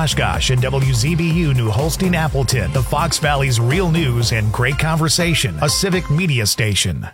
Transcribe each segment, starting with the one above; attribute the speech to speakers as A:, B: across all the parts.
A: Oshkosh and WZBU New Holstein Appleton, the Fox Valley's real news and great conversation, a civic media station.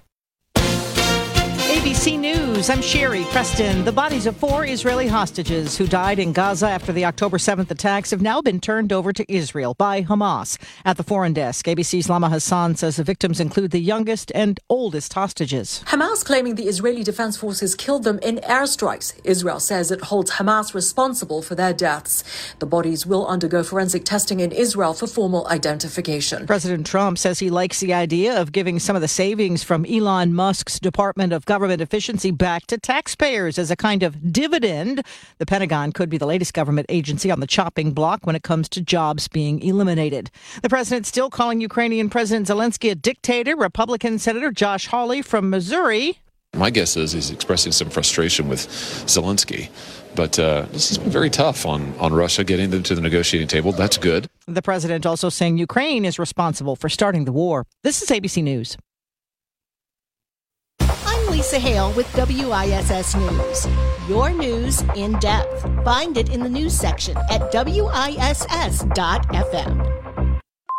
B: ABC News, I'm Sherry Preston. The bodies of 4 Israeli hostages who died in Gaza after the October 7th attacks have now been turned over to Israel by Hamas. At the foreign desk, ABC's Lama Hassan says the victims include the youngest and oldest hostages.
C: Hamas claiming the Israeli Defense Forces killed them in airstrikes. Israel says it holds Hamas responsible for their deaths. The bodies will undergo forensic testing in Israel for formal identification.
B: President Trump says he likes the idea of giving some of the savings from Elon Musk's Department of Government Efficiency back to taxpayers as a kind of dividend. The Pentagon could be the latest government agency on the chopping block when it comes to jobs being eliminated. The president still calling Ukrainian President Zelensky a dictator. Republican Senator Josh Hawley from Missouri.
D: My guess is he's expressing some frustration with Zelensky. But this has been very tough on Russia getting them to the negotiating table. That's good.
B: The president also saying Ukraine is responsible for starting the war. This is ABC News.
E: Lisa Hale with WISS News. Your news in depth. Find it in the news section at WISS.FM.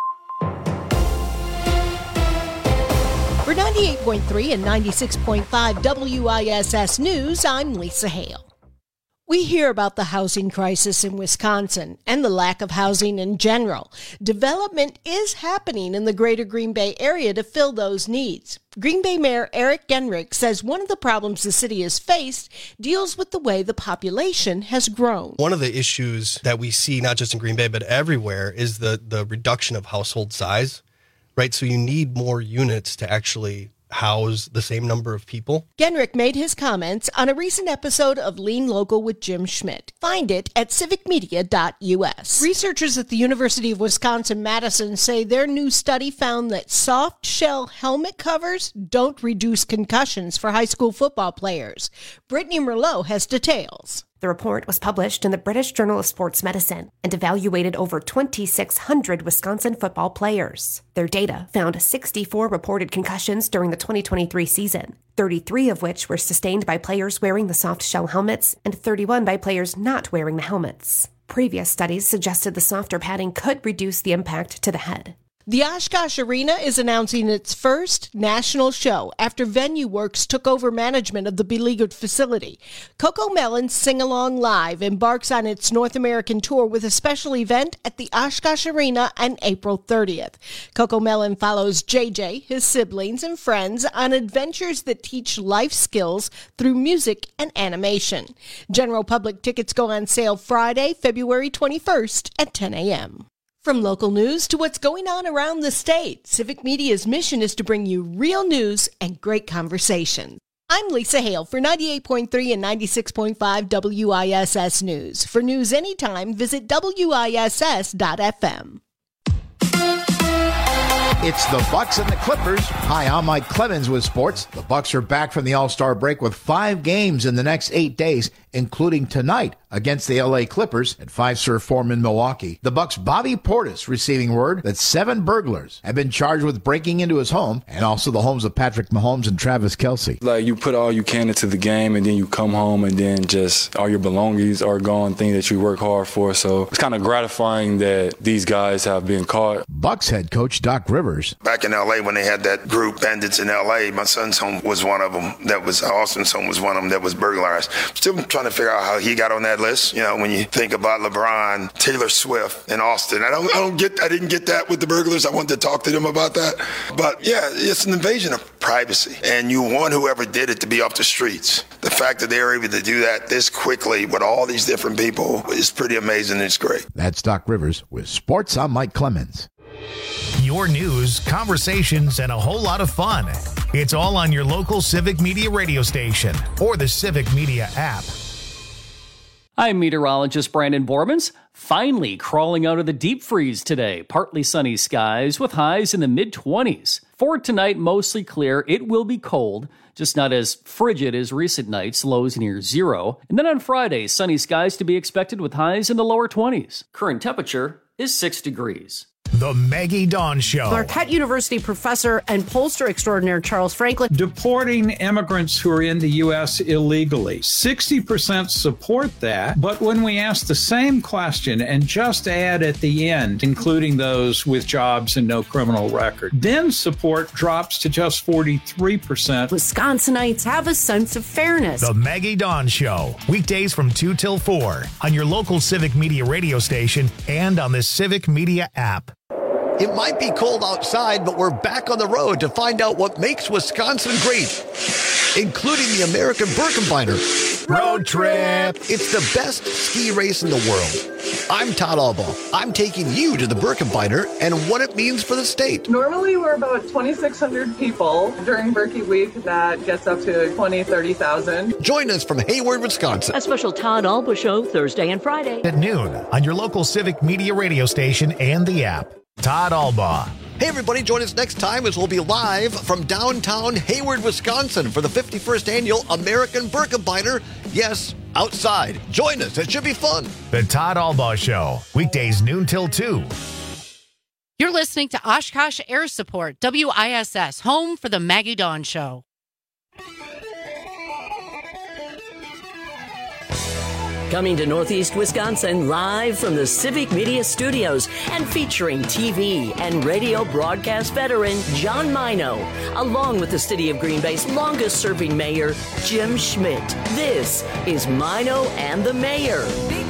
E: For 98.3 and 96.5 WISS News, I'm Lisa Hale. We hear about the housing crisis in Wisconsin and the lack of housing in general. Development is happening in the greater Green Bay area to fill those needs. Green Bay Mayor Eric Genrich says one of the problems the city has faced deals with the way the population has grown.
F: One of the issues that we see, not just in Green Bay, but everywhere, is the reduction of household size, right? So you need more units to actually house the same number of people.
E: Genrich made his comments on a recent episode of Lean Local with Jim Schmidt. Find it at civicmedia.us. Researchers at the University of Wisconsin-Madison say their new study found that soft shell helmet covers don't reduce concussions for high school football players. Brittany Merlot has details.
G: The report was published in the British Journal of Sports Medicine and evaluated over 2,600 Wisconsin football players. Their data found 64 reported concussions during the 2023 season, 33 of which were sustained by players wearing the soft shell helmets and 31 by players not wearing the helmets. Previous studies suggested the softer padding could reduce the impact to the head.
E: The Oshkosh Arena is announcing its first national show after Venue Works took over management of the beleaguered facility. Coco Melon's Sing Along Live embarks on its North American tour with a special event at the Oshkosh Arena on April 30th. Coco Melon follows JJ, his siblings, and friends on adventures that teach life skills through music and animation. General public tickets go on sale Friday, February 21st at 10 a.m. From local news to what's going on around the state, Civic Media's mission is to bring you real news and great conversation. I'm Lisa Hale for 98.3 and 96.5 WISS News. For news anytime, visit WISS.FM.
H: It's the Bucks and the Clippers. Hi, I'm Mike Clemens with sports. The Bucks are back from the All-Star break with 5 games in the next 8 days, including tonight against the LA Clippers at Fiserv Forum in Milwaukee. The Bucks' Bobby Portis receiving word that 7 burglars have been charged with breaking into his home and also the homes of Patrick Mahomes and Travis Kelce.
I: Like, you put all you can into the game and then you come home and then just all your belongings are gone, things that you work hard for. So it's kind of gratifying that these guys have been caught.
H: Bucks head coach Doc Rivers.
J: Back in L.A. when they had that group, Bandits in L.A., my son's home was one of them. Austin's home was one of them that was burglarized. Still trying to figure out how he got on that list. You know, when you think about LeBron, Taylor Swift, and Austin, I didn't get that with the burglars. I wanted to talk to them about that. But yeah, it's an invasion of privacy, and you want whoever did it to be off the streets. The fact that they were able to do that this quickly with all these different people is pretty amazing. It's great.
H: That's Doc Rivers with sports. I'm Mike Clemens.
A: Your news, conversations, and a whole lot of fun. It's all on your local Civic Media radio station or the Civic Media app.
K: I'm meteorologist Brandon Bormans. Finally crawling out of the deep freeze today. Partly sunny skies with highs in the mid-20s. For tonight, mostly clear. It will be cold, just not as frigid as recent nights, lows near 0. And then on Friday, sunny skies to be expected with highs in the lower 20s. Current temperature is 6 degrees.
A: The Maggie Dawn Show.
L: Marquette University professor and pollster extraordinaire Charles Franklin.
M: Deporting immigrants who are in the U.S. illegally. 60% support that, but when we ask the same question and just add at the end, including those with jobs and no criminal record, then support drops to just 43%.
L: Wisconsinites have a sense of fairness.
A: The Maggie Dawn Show. Weekdays from 2 till 4 on your local Civic Media radio station and on the Civic Media app.
N: It might be cold outside, but we're back on the road to find out what makes Wisconsin great, including the American Birkebeiner
A: Road Trip.
N: It's the best ski race in the world. I'm Todd Albaugh. I'm taking you to the Birkebeiner and what it means for the state.
O: Normally, we're about 2,600 people. During Birkie Week, that gets up to 20,000, 30,000.
N: Join us from Hayward, Wisconsin.
P: A special Todd Albaugh show Thursday and Friday
A: At noon on your local Civic Media radio station and the app. Todd Albaugh.
N: Hey, everybody, join us next time as we'll be live from downtown Hayward, Wisconsin for the 51st annual American Birkebeiner. Yes, outside. Join us. It should be fun.
A: The Todd Albaugh Show. Weekdays noon till 2.
Q: You're listening to Oshkosh Air Support, WISS, home for the Maggie Dawn Show.
P: Coming to Northeast Wisconsin live from the Civic Media Studios and featuring TV and radio broadcast veteran John Mino, along with the City of Green Bay's longest-serving mayor, Jim Schmidt. This is Mino and the Mayor.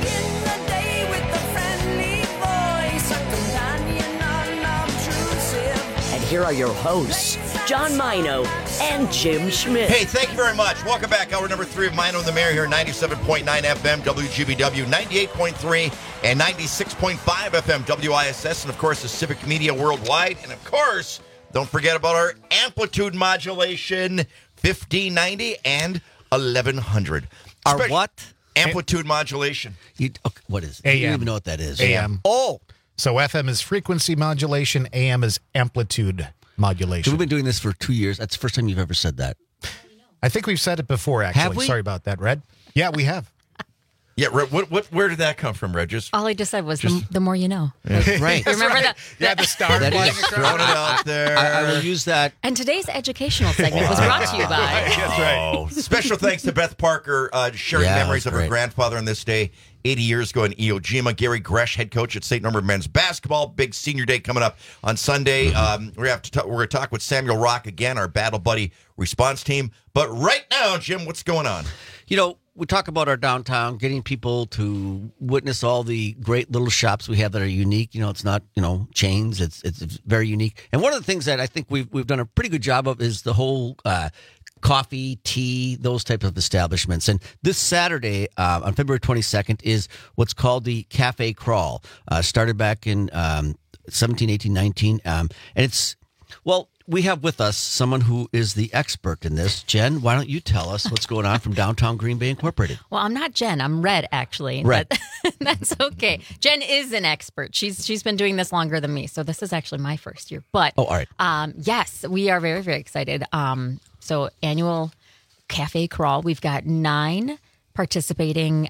P: And here are your hosts, John Mino and Jim Schmidt.
R: Hey, thank you very much. Welcome back. Hour number 3 of Mino and the Mayor here, 97.9 FM, WGBW, 98.3 and 96.5 FM, WISS, and of course, the Civic Media Worldwide. And of course, don't forget about our amplitude modulation, 1590 and 1100.
S: Our what?
R: Amplitude modulation.
S: What is it?
T: AM.
S: You don't even know what that is.
T: AM.
S: Oh.
T: So FM is frequency modulation, AM is amplitude modulation.
S: So we've been doing this for 2 years. That's the first time you've ever said that.
T: I think we've said it before, actually.
S: Have we?
T: Sorry about that, Red. Yeah, we have.
R: Yeah, where did that come from, Regis?
U: All I just said was the more you know.
S: Right.
U: You remember that?
T: Yeah, the star.
S: That
R: Just throwing it out there.
S: I will use that.
U: And today's educational segment was brought to you by.
R: That's right. Special thanks to Beth Parker, sharing memories of her
S: great.
R: grandfather on this day 80 years ago in Iwo Jima. Gary Gresh, head coach at St. Norbert men's basketball. Big senior day coming up on Sunday. We're going to talk with Samuel Rock again, our Battle Buddy response team. But right now, Jim, what's going on?
S: You know, we talk about our downtown, getting people to witness all the great little shops we have that are unique. You know, it's not, chains. It's very unique. And one of the things that I think we've done a pretty good job of is the whole coffee, tea, those types of establishments. And this Saturday, on February 22nd, is what's called the Cafe Crawl. Started back in 17, 18, 19. And it's, well, we have with us someone who is the expert in this. Jen, why don't you tell us what's going on from downtown Green Bay Incorporated?
U: Well, I'm not Jen. I'm Red, actually.
S: Red.
U: But that's okay. Jen is an expert. She's been doing this longer than me, so this is actually my first year. But
S: all right.
U: Yes, we are very, very excited. So annual Cafe Crawl. We've got 9 participating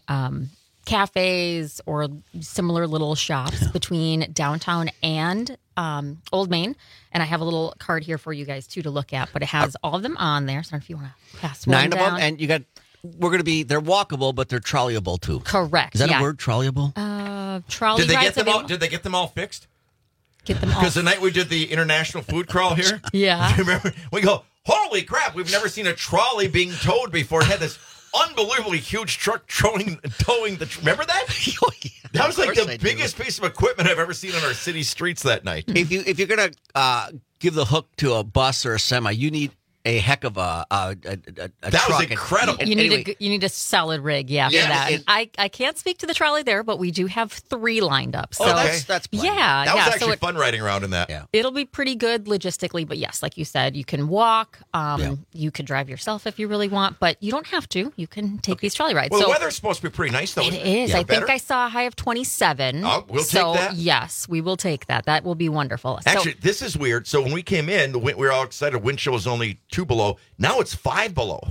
U: cafes or similar little shops between downtown and Old Main. And I have a little card here for you guys, too, to look at. But it has all of them on there. So if you want to pass one
S: 9
U: down.
S: of them, and we're going to be, they're walkable, but they're trolleyable, too.
U: Correct.
S: Is that a word, trolleyable?
U: Trolley
R: Did they
U: rides
R: get them all?
U: available.
R: Did they get them all fixed?
U: Get them all.
R: Because the night we did the international food crawl here,
U: Yeah.
R: do you remember? We go, holy crap! We've never seen a trolley being towed before. It had this unbelievably huge truck towing the. Remember that?
S: Oh, yeah.
R: That was like
S: Of course
R: the
S: I do.
R: biggest piece of equipment I've ever seen on our city streets that night.
S: If you're going to give the hook to a bus or a semi, you need a heck of a
R: That
S: truck.
R: was incredible.
U: You need a solid rig, for that. I can't speak to the trolley there, but we do have 3 lined up. So
S: that's plenty.
R: That was actually
U: so
R: fun riding around in that.
S: Yeah.
U: It'll be pretty good logistically, but yes, like you said, you can walk. You could drive yourself if you really want, but you don't have to. You can take these trolley rides.
R: Well,
U: so
R: the weather's supposed to be pretty nice, though.
U: it is.
R: Yeah,
U: I think I saw a high of 27.
R: Oh, we'll
U: so,
R: take that.
U: Yes, we will take that. That will be wonderful.
R: Actually, this is weird. So when we came in, we were all excited. Wind chill was only 2 below. Now it's 5 below.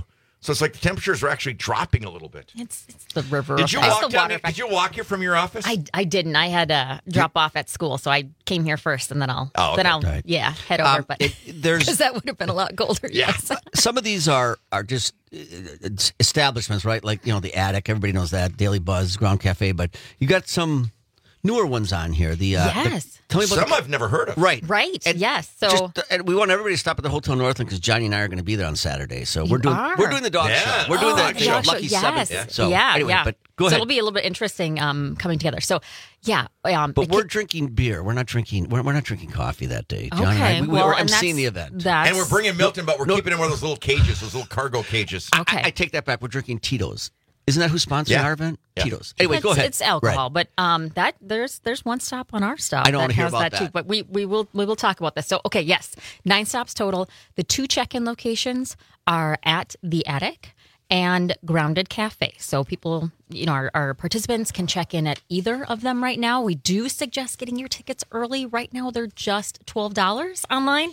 R: So it's like the temperatures are actually dropping a little bit.
U: It's the river.
R: Did you
U: effect.
R: walk down? Did you walk here from your office?
U: I didn't. I had to drop off at school, so I came here first, and then I'll head over. But because that would have been a lot colder.
S: Yeah.
U: Yes.
S: Some of these are just establishments, right? Like the Attic. Everybody knows that. Daily Buzz, Ground Cafe. But you got some newer ones on here.
U: Yes.
S: Tell me about
R: some I've never heard of.
S: Right.
U: And yes. So
S: and we want everybody to stop at the Hotel Northland because Johnny and I are going to be there on Saturday. So we're doing the dog show. We're doing the show. Lucky
U: yes.
S: 7. So anyway, but go ahead.
U: So it'll be a little bit interesting coming together. So yeah.
S: But we're drinking beer. We're not drinking. We're not drinking coffee that day. John
U: okay.
S: and I, we're emceeing the event.
R: And we're bringing Milton, but we're keeping him in one of those little cages, those little cargo cages.
U: Okay.
S: I take that back. We're drinking Tito's. Isn't that who's sponsoring our event?
R: Yeah.
S: Tito's. Anyway, go ahead.
U: It's alcohol, but that there's one stop on our stop.
S: I don't want to hear
U: has
S: about
U: that too. But we will talk about this. So okay, yes, 9 stops total. The 2 check-in locations are at the Attic and Grounded Cafe. So people, our participants can check in at either of them right now. We do suggest getting your tickets early. Right now, they're just $12 online.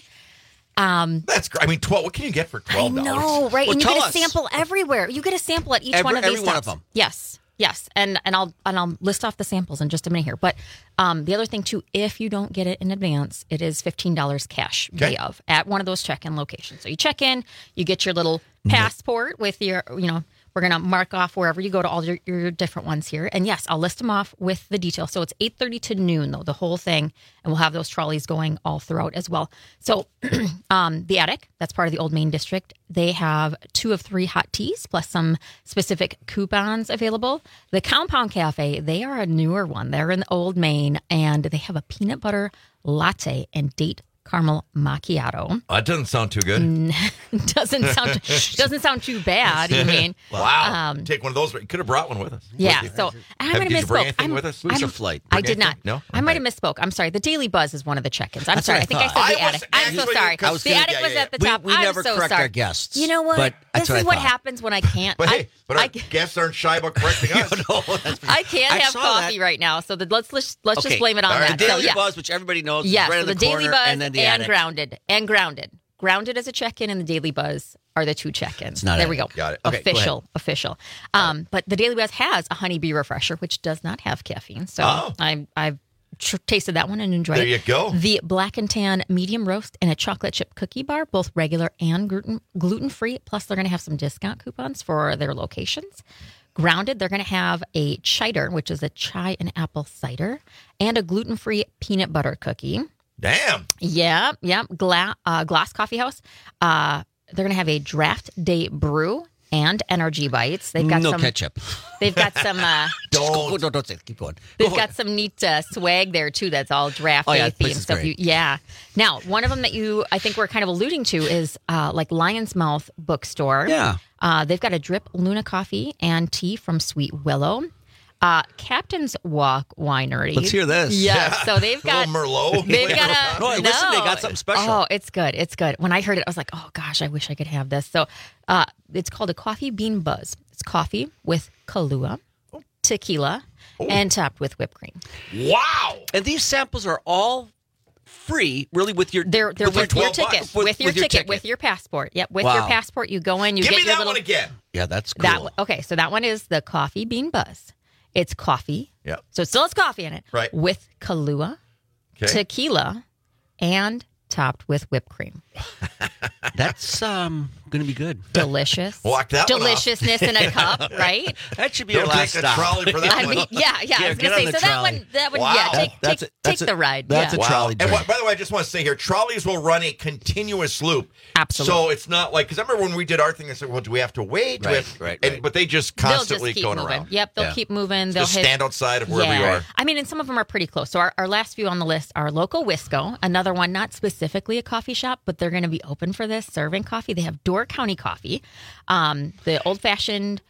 R: That's great. I mean, 12. What can you get for $12?
U: I know, right?
S: Well,
U: and you
S: tell
U: get a
S: us.
U: sample everywhere. You get a sample at each one of these
S: every one of
U: stops.
S: them.
U: Yes, and I'll list off the samples in just a minute here. But the other thing too, if you don't get it in advance, it is $15 cash day of at one of those check-in locations. So you check in, you get your little passport with your, we're going to mark off wherever you go to all your different ones here. And yes, I'll list them off with the details. So it's 8:30 to noon, though, the whole thing. And we'll have those trolleys going all throughout as well. So the Attic, that's part of the Old Main District. They have 2 of 3 hot teas plus some specific coupons available. The Compound Cafe, they are a newer one. They're in the Old Main, and they have a peanut butter latte and date caramel macchiato.
R: That doesn't sound too good.
U: doesn't sound too bad. You mean?
R: Wow. Take one of those. You could have brought one with us.
U: Yeah. So I might have
R: Did you bring
U: misspoke.
R: anything with us?
S: It's a flight.
U: I did not.
R: No?
U: I might have misspoke. I'm sorry. The Daily Buzz is one of the check-ins. I'm
S: That's
U: sorry.
S: what
U: I think
S: I
U: I
S: thought.
U: said the Attic. I'm so sorry. The Attic was at the top.
S: We
U: I'm
S: never
U: so
S: correct
U: sorry.
S: our guests.
U: You know what?
S: But
U: this is what happens when I can't.
R: But hey, our guests aren't shy about correcting us.
U: I can't have coffee right now, so let's just blame it on that.
S: The Daily
U: So,
S: Buzz, which everybody knows, is
U: yes,
S: right
U: so
S: in
U: the
S: the
U: Daily
S: corner,
U: Buzz
S: and then the Attic.
U: Grounded. Grounded as a check-in, and the Daily Buzz are the 2 check-ins.
S: Not
U: there
S: it.
U: we go.
R: Got it. Okay,
U: official. But the Daily Buzz has a honeybee refresher, which does not have caffeine. So I've tasted that one and enjoyed it.
R: There you go.
U: The Black and Tan medium roast and a chocolate chip cookie bar, both regular and gluten-free. Plus, they're going to have some discount coupons for their locations. Grounded, they're going to have a chider, which is a chai and apple cider, and a gluten-free peanut butter cookie.
R: Damn.
U: Yeah. Glass Coffee House. They're going to have a draft day brew and energy bites. They've got
S: no
U: some
S: ketchup.
U: They've got some.
S: Don't say it. Keep going.
U: They've got some neat swag there too. That's all draft day themed stuff. Now, one of them that I think we're kind of alluding to is like Lion's Mouth Bookstore.
S: Yeah.
U: They've got a drip Luna coffee and tea from Sweet Willow. Captain's Walk Winery.
S: Let's hear this.
U: Yeah. So they've got
R: Merlot.
U: They've got
S: listen, they got something special.
U: Oh, it's good. It's good. When I heard it, I was like, oh gosh, I wish I could have this. So it's called a Coffee Bean Buzz. It's coffee with Kahlua, tequila, and topped with whipped cream.
R: Wow.
S: And these samples are all free, really, with your
U: they're with your ticket, with your ticket, with your passport. Yep, with your passport, you go in. You
R: Give
U: get
R: me
U: your
R: that
U: little
R: one again.
S: Yeah, that's cool.
U: Okay, so that one is the Coffee Bean Buzz. It's coffee.
R: Yeah.
U: So it still has coffee in it.
R: Right.
U: With Kahlua, tequila, and topped with whipped cream.
S: That's going to be good.
U: Delicious.
R: Walk that one off.
U: Deliciousness in a cup, right?
S: That should be our last
R: take a
S: stop.
R: trolley for that
U: I
R: one.
U: mean, yeah. I was going to say, so that one,
R: Wow.
U: yeah, take the ride.
S: That's
U: yeah.
S: a trolley
R: And
S: drink.
R: by the way, I just want to say here, trolleys will run a continuous loop.
U: Absolutely.
R: So it's not like, because I remember when we did our thing, I said, well, do we have to wait?
S: Right.
R: But they just
U: They'll
R: constantly
U: just keep
R: going
U: moving.
R: around.
U: Yep, they'll keep moving. They'll
R: Just stand outside of wherever you are.
U: I mean, and some of them are pretty close. So our last few on the list are Local Wisco, another one, not specifically a coffee shop, but they're going to be open for this, serving coffee. They have Door County Coffee, the old-fashioned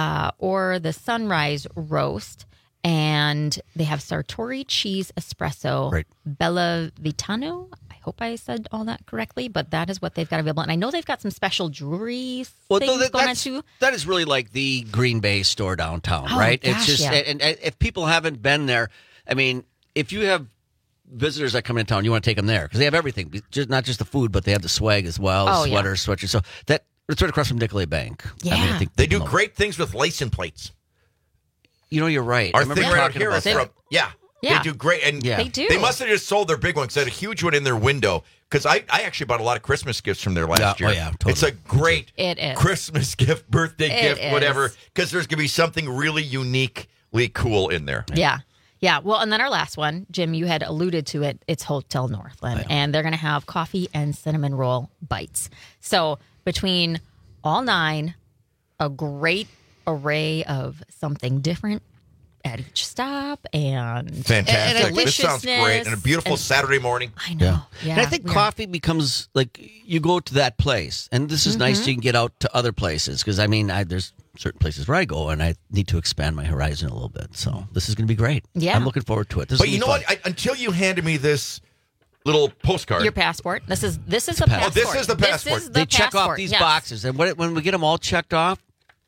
U: or the Sunrise Roast, and they have Sartori Cheese Espresso, Bella Vitano. I hope I said all that correctly, but that is what they've got available. And I know they've got some special jewelry things going on too.
S: That is really like the Green Bay store downtown, right?
U: Gosh,
S: it's just, and if people haven't been there, I mean, if you have visitors that come into town, you want to take them there because they have everything, not just the food, but they have the swag as well, sweaters, sweatshirts. So that It's right across from Nicolay Bank.
U: Yeah.
S: I think
R: They do
S: people know.
R: great things with license plates.
S: You know, you're right.
R: Our
S: I remember
R: thing right out
S: talking
R: here
S: about
R: is
S: that.
R: from, they do great. And
S: Yeah.
U: They do.
R: They must have just sold their big one because they had a huge one in their window. Because I actually bought a lot of Christmas gifts from there last year.
S: Oh, yeah, totally.
R: It's a great
U: It is.
R: Christmas gift, birthday
U: It
R: gift, whatever.
U: is.
R: Because there's going to be something really uniquely cool in there.
U: Yeah. Yeah. Well, and then our last one, Jim, you had alluded to it. It's Hotel Northland. And they're going to have coffee and cinnamon roll bites. So between all 9, a great array of something different at each stop and
R: Fantastic.
U: and
R: This sounds great. And a beautiful Saturday morning.
U: I know. Yeah.
S: And I think coffee becomes like you go to that place, and this is nice. You can get out to other places because there's certain places where I go, and I need to expand my horizon a little bit. So this is going to be great.
U: Yeah.
S: I'm looking forward to it. This
R: But
S: is
R: you know
S: gonna be
R: what? Until you handed me this little postcard.
U: Your passport. This is the passport.
R: Oh, this is the passport.
U: This is the
S: they check off
U: passport,
S: these
U: yes.
S: boxes, and when we get them all checked off,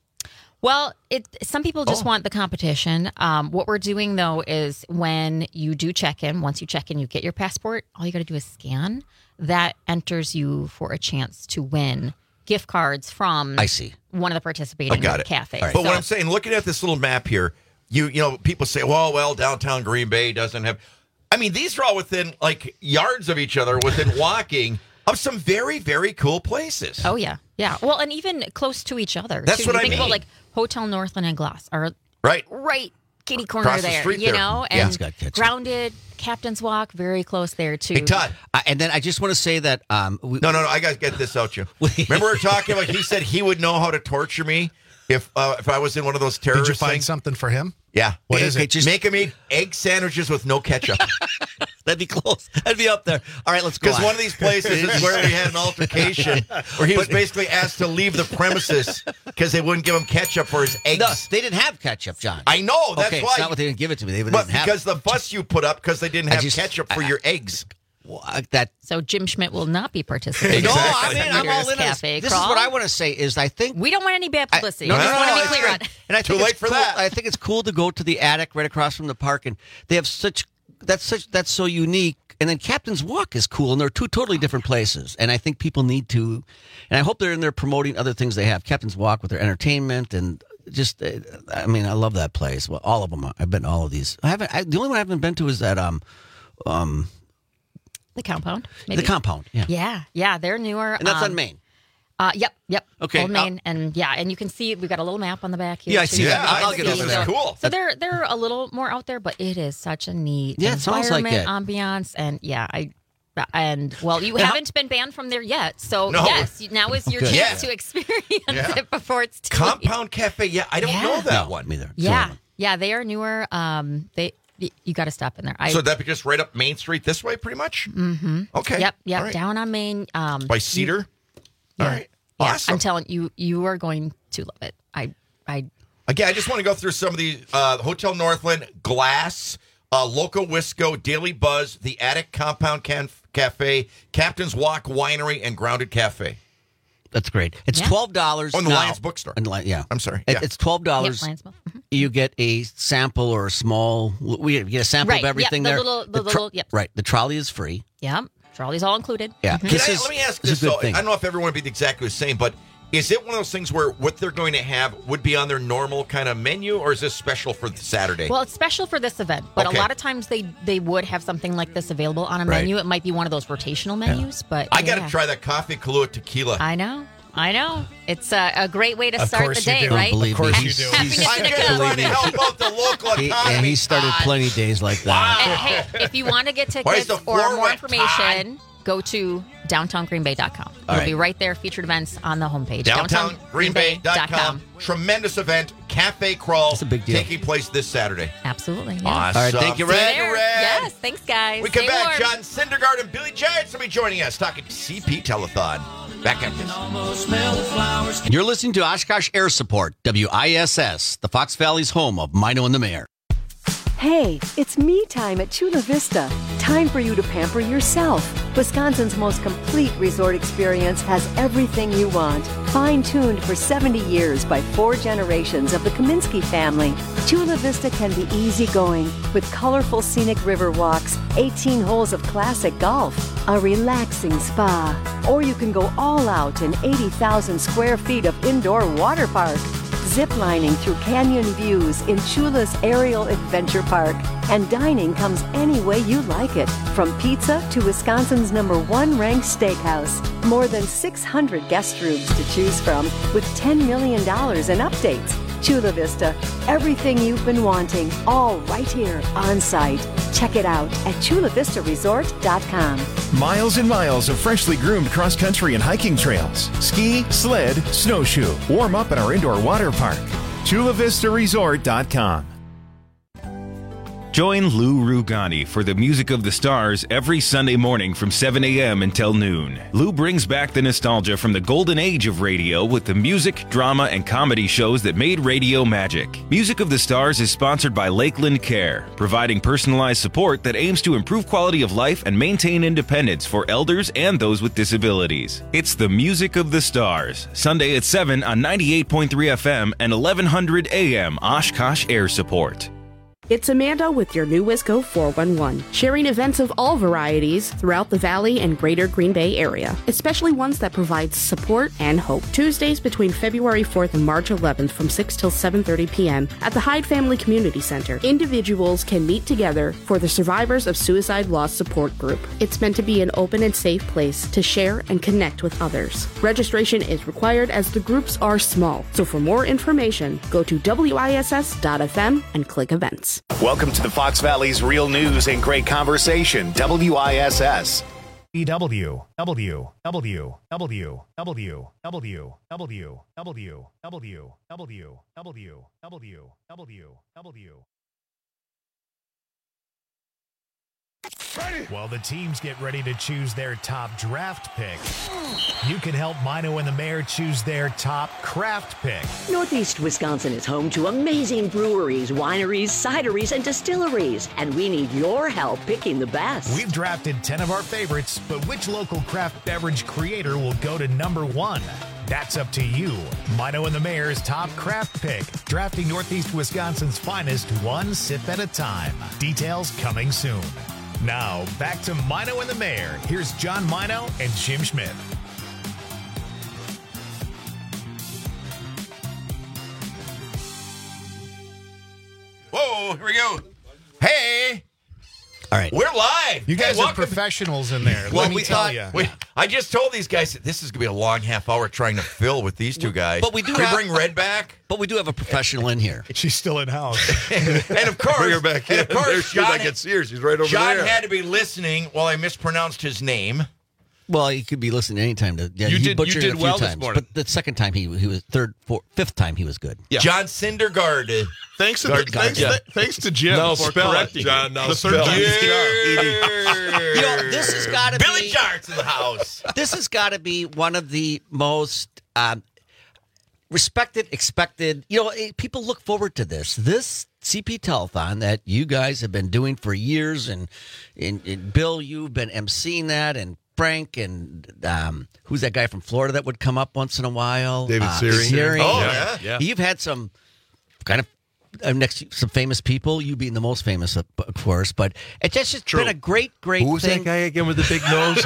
U: Well, some people just want the competition. What we're doing, though, is when you do check in, once you check in, you get your passport. All you got to do is scan. That enters you for a chance to win gift cards from
S: I see.
U: one of the participating cafes.
R: But what I'm saying, looking at this little map here, you know, people say, well, downtown Green Bay doesn't have. I mean, these are all within like yards of each other, within walking of some very, very cool places.
U: Oh, yeah. Yeah. Well, and even close to each other.
R: That's
U: too.
R: what
U: You
R: I
U: think
R: mean.
U: about like Hotel Northland and Glass are
R: right
U: kitty corner
R: Across the
U: there,
R: street
U: you
R: there.
U: know?
S: Yeah,
U: And
S: it's got kitchen.
U: Grounded, Captain's Walk, very close there, too.
R: Hey, Todd.
S: And then I just want to say that
R: No, I got to get this out you. Remember we were talking about, he said he would know how to torture me if I was in one of those terrorist
T: Did you find
R: things.
T: something for him?
R: Yeah.
T: What is it?
R: Just make him eat egg sandwiches with no ketchup.
S: That'd be close. That'd be up there. All right, let's go.
R: Because one of these places is where we had an altercation where he was basically asked to leave the premises because they wouldn't give him ketchup for his eggs.
S: No, they didn't have ketchup, John.
R: I know. That's
S: okay,
R: why.
S: it's not what they didn't give it to me. They
R: But
S: didn't have
R: because the fuss you put up because they didn't have ketchup for your eggs.
U: So Jim Schmidt will not be participating.
S: No,
U: in
S: I mean, I'm all in on this.
U: Cafe
S: This is
U: Crawl.
S: what I want to say is I think
U: We don't want any bad publicity.
S: No,
U: I just want to be
S: it's
U: clear on
S: good. And I think
R: Too late
S: it's
R: for
S: cool.
R: that.
S: I think it's cool to go to the attic right across from the park, and they have that's so unique. And then Captain's Walk is cool, and they're two totally different places. And I think people need to, and I hope they're in there promoting other things they have. Captain's Walk with their entertainment and just, I mean, I love that place. Well, all of them. I've been to all of these. The only one I haven't been to is that
U: The Compound. Maybe.
S: the Compound. Yeah,
U: Yeah, they're newer.
S: and that's on Main.
U: Yep.
S: Okay.
U: Old Main, and you can see we've got a little map on the back here.
S: Yeah, I
U: too.
S: see
U: You
S: that.
U: can
S: I'll
U: see
S: get over there.
R: Cool.
U: So they're a little more out there, but it is such a neat
S: Yeah, it sounds like
U: environment,
S: it.
U: ambiance, and you haven't been banned from there yet. So
R: No.
U: yes, now is your
S: Good.
U: chance
R: Yeah.
U: to experience
R: Yeah.
U: it before it's too late.
R: Compound Cafe. Yeah, I don't know that one.
S: Either.
U: Yeah, they are newer. You got to stop in there.
R: So that'd be just right up Main Street this way, pretty much?
U: Mm-hmm.
R: Okay.
U: Yep.
R: All right.
U: Down on Main.
R: By Cedar? All right.
U: Yeah,
R: Awesome.
U: I'm telling you, you are going to love it.
R: Again, I just want to go through some of these. Hotel Northland, Glass, Loco Wisco, Daily Buzz, The Attic Compound Cafe, Captain's Walk Winery, and Grounded Cafe.
S: That's great. It's $12
R: On the
S: now.
R: Lions Bookstore.
S: Yeah.
R: I'm sorry.
S: It-
R: Yeah.
S: It's $12.
U: Yep, Lions Book.
S: You get a sample or a small. We get a sample
U: Right,
S: of everything
U: yep, the
S: there.
U: little- the little- yep.
S: Right. The trolley is free.
U: Yep. Trolley's all included.
S: Yeah.
U: Mhm.
R: Let me ask
S: this
R: this,
S: is a good
R: though.
S: thing.
R: I don't know if everyone would be exactly the same, but is it one of those things where what they're going to have would be on their normal kind of menu, or is this special for Saturday?
U: Well, it's special for this event, but
R: Okay.
U: a lot of times they would have something like this available on a
R: Right.
U: menu. It might be one of those rotational menus, but
R: I got to
U: yeah.
R: try that coffee Kahlua tequila.
U: I know. It's a great way to
R: Of
U: start the
R: course you
U: day,
R: do.
U: right?
S: Believe me,
U: Happiness in a
R: I'm
U: cup.
R: just trying to help out the local economy.
S: And he started plenty of days like that.
U: And hey, if you want to get
R: Why is
U: tickets
R: the
U: or
R: floor
U: more
R: wet,
U: information, go to downtowngreenbay.com. It'll
R: right.
U: be right there, featured events on the homepage.
R: DowntownGreenBay.com. Tremendous event, Cafe Crawl,
S: It's a big deal.
R: taking place this Saturday.
U: Absolutely. Yeah.
R: Awesome.
S: All right, thank you, Red.
R: Thank you, Red.
U: Yes, thanks, guys.
R: We come
U: Stay
R: back.
U: warm.
R: John Syndergaard and Billy Giants will be joining us talking CP Telethon. Back at this.
S: You're listening to Oshkosh Air Support, WISS, the Fox Valley's home of Mino and the Mayor.
C: Hey, it's me time at Chula Vista. time for you to pamper yourself. Wisconsin's most complete resort experience has everything you want. Fine-tuned for 70 years by 4 generations of the Kaminsky family, Chula Vista can be easygoing with colorful scenic river walks, 18 holes of classic golf, a relaxing spa, or you can go all out in 80,000 square feet of indoor water park. Ziplining through canyon views in Chula's Aerial Adventure Park. And dining comes any way you like it, from pizza to Wisconsin's #1 ranked steakhouse. More than 600 guest rooms to choose from with $10 million in updates. Chula Vista, everything you've been wanting, all right here on site. Check it out at chulavistaresort.com.
V: Miles and miles of freshly groomed cross-country and hiking trails. Ski, sled, snowshoe. Warm up at our indoor water park. chulavistaresort.com.
W: Join Lou Rugani for the Music of the Stars every Sunday morning from 7 a.m. until noon. Lou brings back the nostalgia from the golden age of radio with the music, drama, and comedy shows that made radio magic. Music of the Stars is sponsored by Lakeland Care, providing personalized support that aims to improve quality of life and maintain independence for elders and those with disabilities. It's the Music of the Stars, Sunday at 7 on 98.3 FM and 1100 AM Oshkosh Air Support.
X: It's Amanda with your new Wisco 411, sharing events of all varieties throughout the Valley and greater Green Bay area, especially ones that provide support and hope. Tuesdays between February 4th and March 11th from 6 till 7:30 p.m. at the Hyde Family Community Center. Individuals can meet together for the Survivors of Suicide Loss Support Group. It's meant to be an open and safe place to share and connect with others. Registration is required as the groups are small, so for more information, go to wiss.fm and click events.
A: Welcome to the Fox Valley's real news and great conversation, WISS. W. While the teams get ready to choose their top draft pick, you can help Mino and the Mayor choose their top craft pick.
P: Northeast Wisconsin is home to amazing breweries, wineries, cideries, and distilleries, and we need your help picking the best.
A: We've drafted 10 of our favorites, but which local craft beverage creator will go to number 1? That's up to you. Mino and the Mayor's top craft pick, drafting Northeast Wisconsin's finest one sip at a time. Details coming soon. Now, back to Mino and the Mayor. Here's John Mino and Jim Schmidt.
R: Whoa, here we go. Hey.
S: All right.
R: We're live.
T: You guys are professionals in there. Let me tell you.
R: I just told these guys that this is going to be a long half hour trying to fill with these two guys.
S: But we do
R: bring Red back.
S: But we do have a professional in here.
T: She's still in house.
R: And of course,
Y: bring her back in.
R: And of course,
Y: John, I can see her. She's right over
R: John
Y: there.
R: had to be listening while I mispronounced his name.
S: Well, he could be listening anytime.
Y: You did well this morning.
S: But the second time he was fifth time he was good.
R: Yeah. John Syndergaard.
Y: Thanks to Jim for correcting John. Now
S: this has got to be
R: Billy Jart's in the house.
S: This has got to be one of the most respected, expected. People look forward to this. This CP Telethon that you guys have been doing for years, and Bill, you've been emceeing that, and Frank, and who's that guy from Florida that would come up once in a while?
Y: David Searing.
S: Oh, yeah. You've had some kind of some famous people, you being the most famous, of course, but it's just been a great thing.
Y: Who's that guy again with the big nose?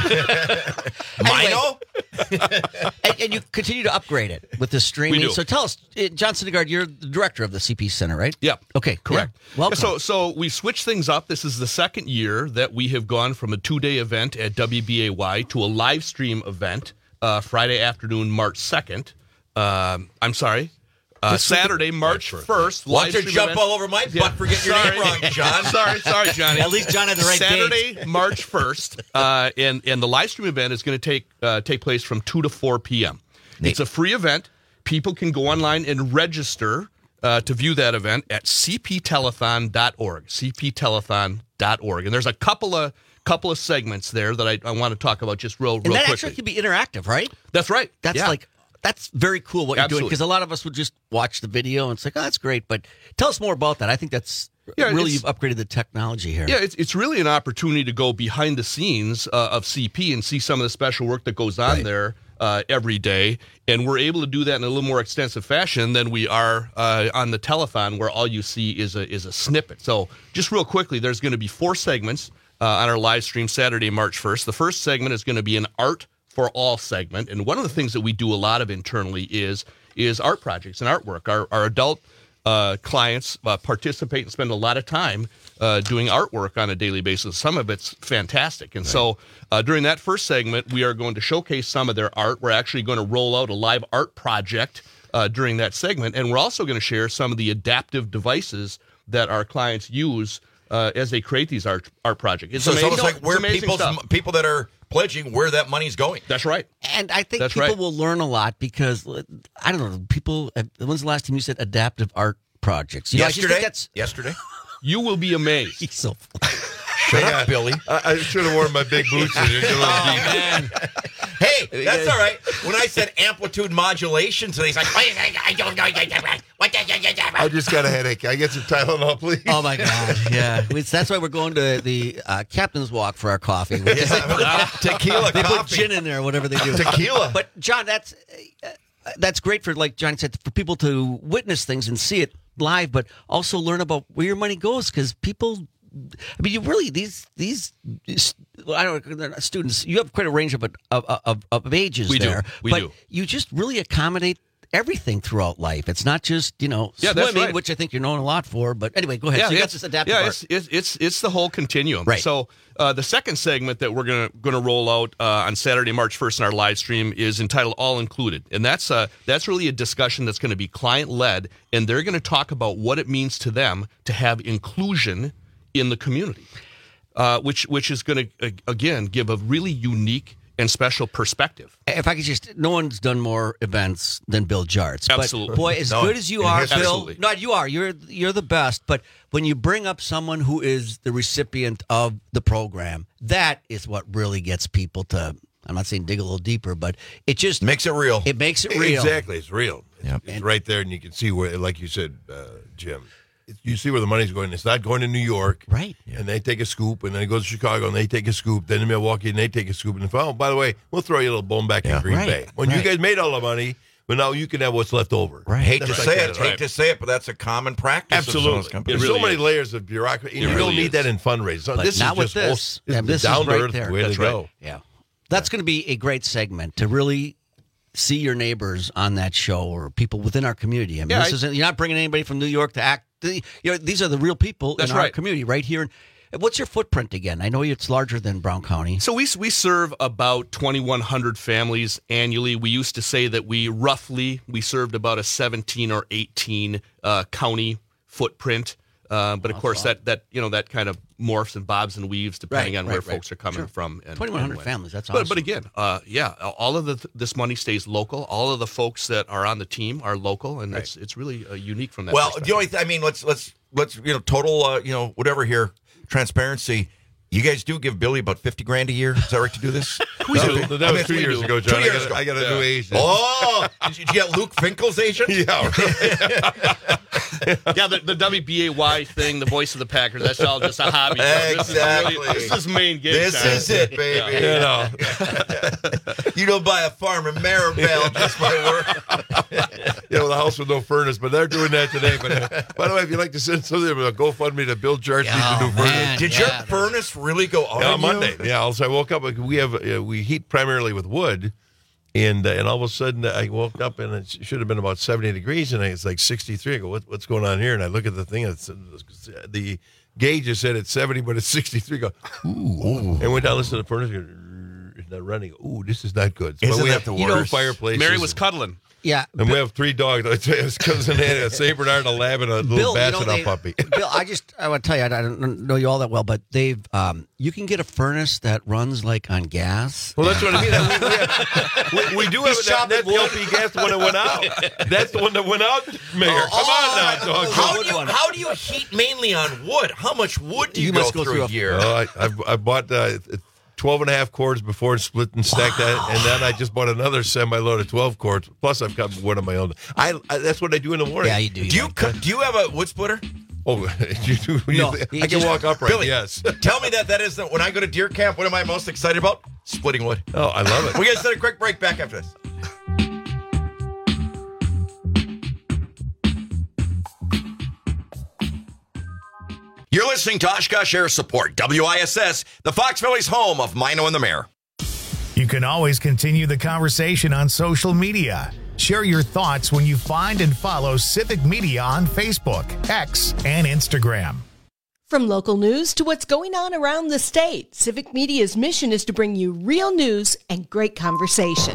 S: Mino? and you continue to upgrade it with the streaming.
Y: We do.
S: So tell us, John Syndergaard, you're the director of the CP Center, right?
Z: Yep.
S: Okay,
Z: correct.
S: Yeah. Welcome.
Z: So we switched things up. This is the second year that we have gone from a 2-day event at WBAY to a live stream event Friday afternoon, March 2nd. I'm sorry. Saturday, March 1st.
R: Watch her jump all over my butt for getting your name wrong, John.
Z: Sorry, Johnny.
S: At least John had the right
Z: Saturday,
S: date.
Z: March 1st, and the live stream event is going to take place from 2 to 4 p.m. It's a free event. People can go online and register to view that event at cptelethon.org, cptelethon.org. And there's a couple of segments there that I want to talk about just real quickly.
S: And that actually can be interactive, right?
Z: That's right.
S: That's very cool what you're doing, because a lot of us would just watch the video and say, oh, that's great. But tell us more about that. I think that's really you've upgraded the technology here.
Z: Yeah, it's really an opportunity to go behind the scenes of CP and see some of the special work that goes on there every day. And we're able to do that in a little more extensive fashion than we are on the telethon, where all you see is a snippet. So just real quickly, there's going to be 4 segments on our live stream Saturday, March 1st. The first segment is going to be an Art for All segment. And one of the things that we do a lot of internally is art projects and artwork. Our adult clients participate and spend a lot of time doing artwork on a daily basis. Some of it's fantastic. And so during that first segment, we are going to showcase some of their art. We're actually going to roll out a live art project during that segment. And we're also going to share some of the adaptive devices that our clients use as they create these art projects. It's amazing.
R: It's like where people that are pledging, where that money's going.
Z: That's right.
S: And I think people will learn a lot because, I don't know, people, when's the last time you said adaptive art projects?
R: Yesterday.
Z: You will be amazed.
S: He's so
R: Shut up, Billy.
B: I should have worn my big boots.
R: Man. Hey, that's all right. When I said amplitude modulation today, he's like, I don't know.
B: I just got a headache. I get some Tylenol, please.
S: Oh, my God. Yeah. That's why we're going to the Captain's Walk for our coffee.
R: Tequila
S: They
R: coffee.
S: put gin in there, whatever they do.
R: Tequila.
S: But, John, that's great for, like John said, for people to witness things and see it live, but also learn about where your money goes, because people... I mean, you really these I don't know, students. You have quite a range of ages there.
Z: We
S: but
Z: do.
S: You just really accommodate everything throughout life. It's not just swimming, which I think you're known a lot for. But anyway, go ahead.
Z: Yeah,
S: so you got this adaptive art.
Z: It's the whole continuum.
S: Right.
Z: So the second segment that we're gonna roll out on Saturday, March 1st in our live stream is entitled All Included, and that's really a discussion that's going to be client led, and they're going to talk about what it means to them to have inclusion in the community, which is going to, again, give a really unique and special perspective.
S: If I could no one's done more events than Bill Jarts.
Z: Absolutely.
S: But boy, as good as you are, Bill,
Z: absolutely.
S: no, you are. You're the best. But when you bring up someone who is the recipient of the program, that is what really gets people to, I'm not saying dig a little deeper, but it just
R: makes it real.
S: It makes it real.
B: Exactly. It's real.
S: Yep.
B: It's right there, and you can see where, like you said, Jim, you see where the money's going. It's not going to New York.
S: Right.
B: And they take a scoop, and then it goes to Chicago, and they take a scoop. Then to Milwaukee, and they take a scoop. And by the way, we'll throw you a little bone back in Green Bay. When you guys made all the money, but now you can have what's left over.
R: Right. Hate to say it, but that's a common practice.
B: Absolutely. There's so many layers of bureaucracy. You don't need that in fundraising. So
S: But
B: this
S: not
B: is
S: with
B: just
S: this.
B: this is
S: This
B: down
S: is
B: to
S: right
B: earth
S: there.
B: way
S: That's
B: to
S: right.
B: go.
S: Yeah. That's going to be a great segment to really see your neighbors on that show or people within our community. I mean, you're not bringing anybody from New York to act. These are the real people in our community right here. What's your footprint again? I know it's larger than Brown County.
Z: So we serve about 2,100 families annually. We used to say that we served about a 17 or 18 county footprint. But of course, that kind of morphs and bobs and weaves depending on where folks are coming from.
S: 2,100 families. That's awesome.
Z: But again, all of this money stays local. All of the folks that are on the team are local, and it's really unique from that.
R: Well,
Z: perspective.
R: the only I mean, let's total whatever here, transparency. You guys do give Billy about $50,000 a year. Is that right to do this?
B: That was 2 years ago, John.
R: 2 years ago.
B: I got a new agent.
R: Oh, did you get Luke Finkel's agent?
B: Yeah.
Z: Yeah, the WBAY thing, the voice of the Packers, that's all just a hobby.
R: Exactly.
Z: This is main gig.
R: This is it, baby.
Z: Yeah.
R: You don't buy a farm in Maribel just by work.
B: The house with no furnace, but they're doing that today. But by the way, if you'd like to send something, GoFundMe to Bill Jarts needs a new furnace.
R: Did your furnace really go out
B: on Monday? Yeah, also I woke up. We heat primarily with wood, and all of a sudden I woke up and it should have been about 70 degrees, and it's like 63. I go, what's going on here? And I look at the thing. The gauge just said it's 70, but it's 63. I go, ooh. And went down, listen to the furnace. It's not running. Ooh, this is not good.
R: Isn't
B: we
R: that
B: have
R: the
B: two
R: worst?
B: fireplaces.
Z: Mary was cuddling.
S: Yeah.
B: And we have 3 dogs. It's cousin Annie, a St. Bernard, a lab, and a little Basset puppy.
S: Bill, I want to tell you, I don't know you all that well, but they've you can get a furnace that runs like on gas.
B: Well, that's what I mean. We do have that LP gas, the one that went out. That's the one that went out, Mayor. Come on now, dog.
R: How do you heat mainly on wood? How much wood do you go through a year?
B: I bought 12.5 cords before and split and stacked that, and then I just bought another semi-load of 12 cords. Plus, I've got wood on my own. That's what I do in the morning.
S: Yeah, you do.
R: Do you have a wood splitter?
B: Oh,
R: No,
B: I can walk upright,
R: Billy,
B: yes.
R: Tell me that isn't, when I go to deer camp, what am I most excited about? Splitting wood.
B: Oh, I love it.
R: We're going to take a quick break. Back after this. You're listening to Oshkosh Air Support, WISS, the Fox Valley's home of Mino and the Mayor.
A: You can always continue the conversation on social media. Share your thoughts when you find and follow Civic Media on Facebook, X, and Instagram.
D: From local news to what's going on around the state, Civic Media's mission is to bring you real news and great conversation.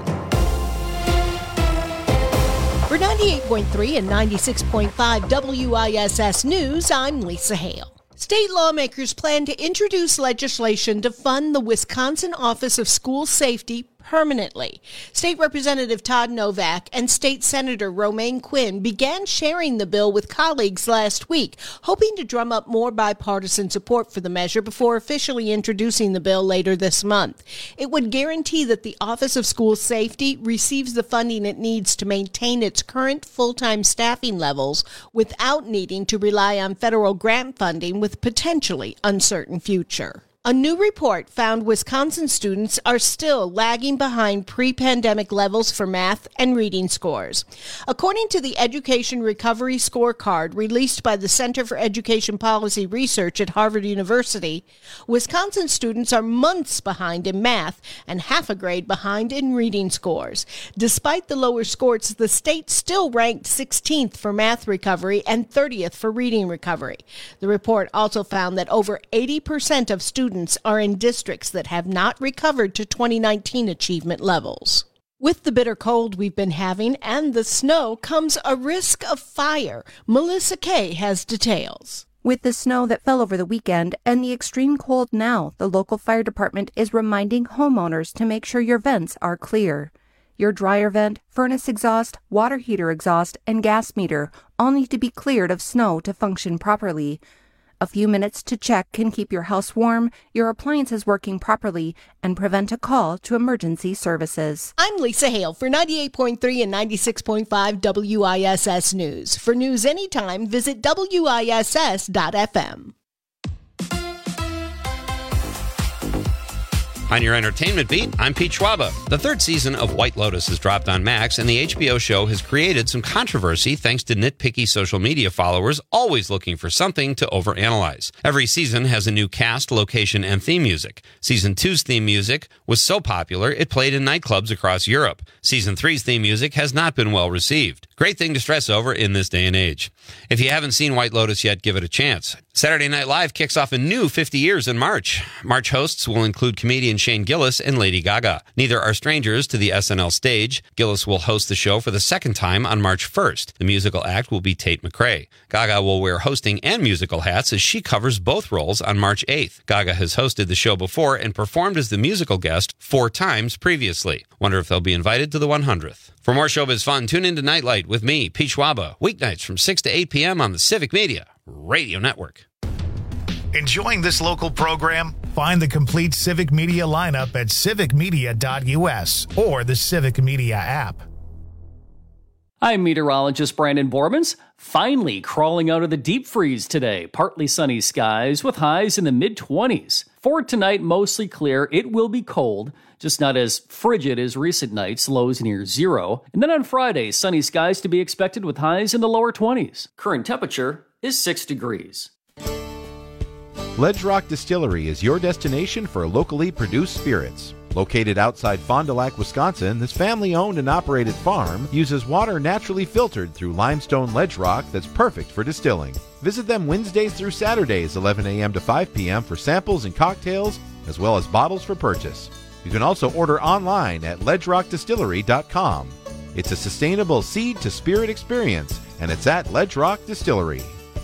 D: For 98.3 and 96.5 WISS News, I'm Lisa Hale. State lawmakers plan to introduce legislation to fund the Wisconsin Office of School Safety permanently. State Representative Todd Novak and State Senator Romaine Quinn began sharing the bill with colleagues last week, hoping to drum up more bipartisan support for the measure before officially introducing the bill later this month. It would guarantee that the Office of School Safety receives the funding it needs to maintain its current full-time staffing levels without needing to rely on federal grant funding with potentially uncertain future. A new report found Wisconsin students are still lagging behind pre-pandemic levels for math and reading scores. According to the Education Recovery Scorecard released by the Center for Education Policy Research at Harvard University, Wisconsin students are months behind in math and half a grade behind in reading scores. Despite the lower scores, the state still ranked 16th for math recovery and 30th for reading recovery. The report also found that over 80% of students are in districts that have not recovered to 2019 achievement levels. With the bitter cold we've been having and the snow comes a risk of fire. Melissa Kay has details.
E: With the snow that fell over the weekend and the extreme cold now, the local fire department is reminding homeowners to make sure your vents are clear. Your dryer vent, furnace exhaust, water heater exhaust, and gas meter all need to be cleared of snow to function properly. A few minutes to check can keep your house warm, your appliances working properly, and prevent a call to emergency services.
D: I'm Lisa Hale for 98.3 and 96.5 WISS News. For news anytime, visit WISS.FM.
F: On your entertainment beat, I'm Pete Schwaba. The third season of White Lotus has dropped on Max, and the HBO show has created some controversy thanks to nitpicky social media followers always looking for something to overanalyze. Every season has a new cast, location, and theme music. Season 2's theme music was so popular it played in nightclubs across Europe. Season 3's theme music has not been well received. Great thing to stress over in this day and age. If you haven't seen White Lotus yet, give it a chance. Saturday Night Live kicks off a new 50 years in March. March hosts will include comedian Shane Gillis and Lady Gaga. Neither are strangers to the SNL stage. Gillis will host the show for the second time on March 1st. The musical act will be Tate McRae. Gaga will wear hosting and musical hats as she covers both roles on March 8th. Gaga has hosted the show before and performed as the musical guest 4 times previously. Wonder if they'll be invited to the 100th. For more showbiz fun, tune into Nightlight with me, Pete Schwaba, weeknights from 6 to 8 p.m. on the Civic Media Radio Network.
A: Enjoying this local program? Find the complete Civic Media lineup at civicmedia.us or the Civic Media app.
K: I'm meteorologist Brandon Bormans. Finally crawling out of the deep freeze today. Partly sunny skies with highs in the mid-20s. For tonight, mostly clear. It will be cold, just not as frigid as recent nights, lows near 0. And then on Friday, sunny skies to be expected with highs in the lower 20s. Current temperature is 6 degrees.
G: Ledge Rock Distillery is your destination for locally produced spirits. Located outside Fond du Lac, Wisconsin, this family-owned and operated farm uses water naturally filtered through limestone ledge rock that's perfect for distilling. Visit them Wednesdays through Saturdays, 11 a.m. to 5 p.m. for samples and cocktails, as well as bottles for purchase. You can also order online at ledgerockdistillery.com. It's a sustainable seed-to-spirit experience, and it's at Ledge Rock Distillery.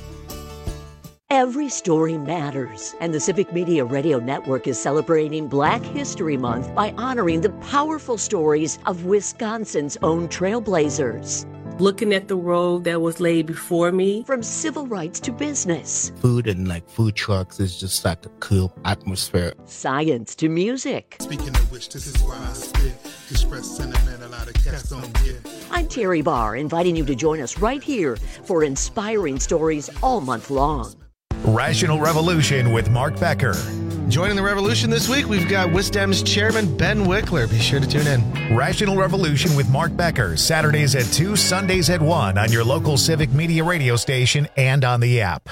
P: Every story matters, and the Civic Media Radio Network is celebrating Black History Month by honoring the powerful stories of Wisconsin's own trailblazers.
H: looking at the road that was laid before me.
C: From civil rights to business,
I: Food and like food trucks is just like a cool atmosphere.
C: science to music.
J: Speaking of which, this is why I spit. Express sentiment a lot of cats don't get.
C: I'm Terry Barr, inviting you to join us right here for inspiring stories all month long.
A: Rational Revolution with Mark Becker.
L: Joining the revolution this week, we've got WISDEM's chairman, Ben Wickler. Be sure to tune in.
A: Rational Revolution with Mark Becker, Saturdays at 2, Sundays at 1 on your local Civic Media radio station and on the app.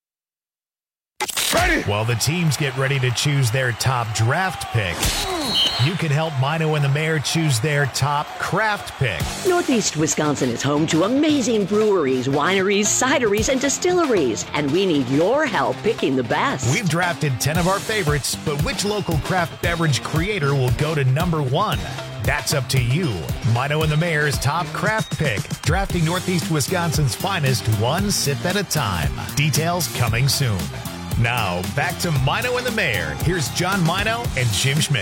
A: Ready. While the teams get ready to choose their top draft pick, you can help Mino and the Mayor choose their top craft pick.
C: Northeast Wisconsin is home to amazing breweries, wineries, cideries, and distilleries, and we need your help picking the best.
A: We've drafted 10 of our favorites, but which local craft beverage creator will go to number 1? That's up to you. Mino and the Mayor's top craft pick, drafting Northeast Wisconsin's finest one sip at a time. Details coming soon. Now, back to Mino and the Mayor. Here's John Mino and Jim Schmidt.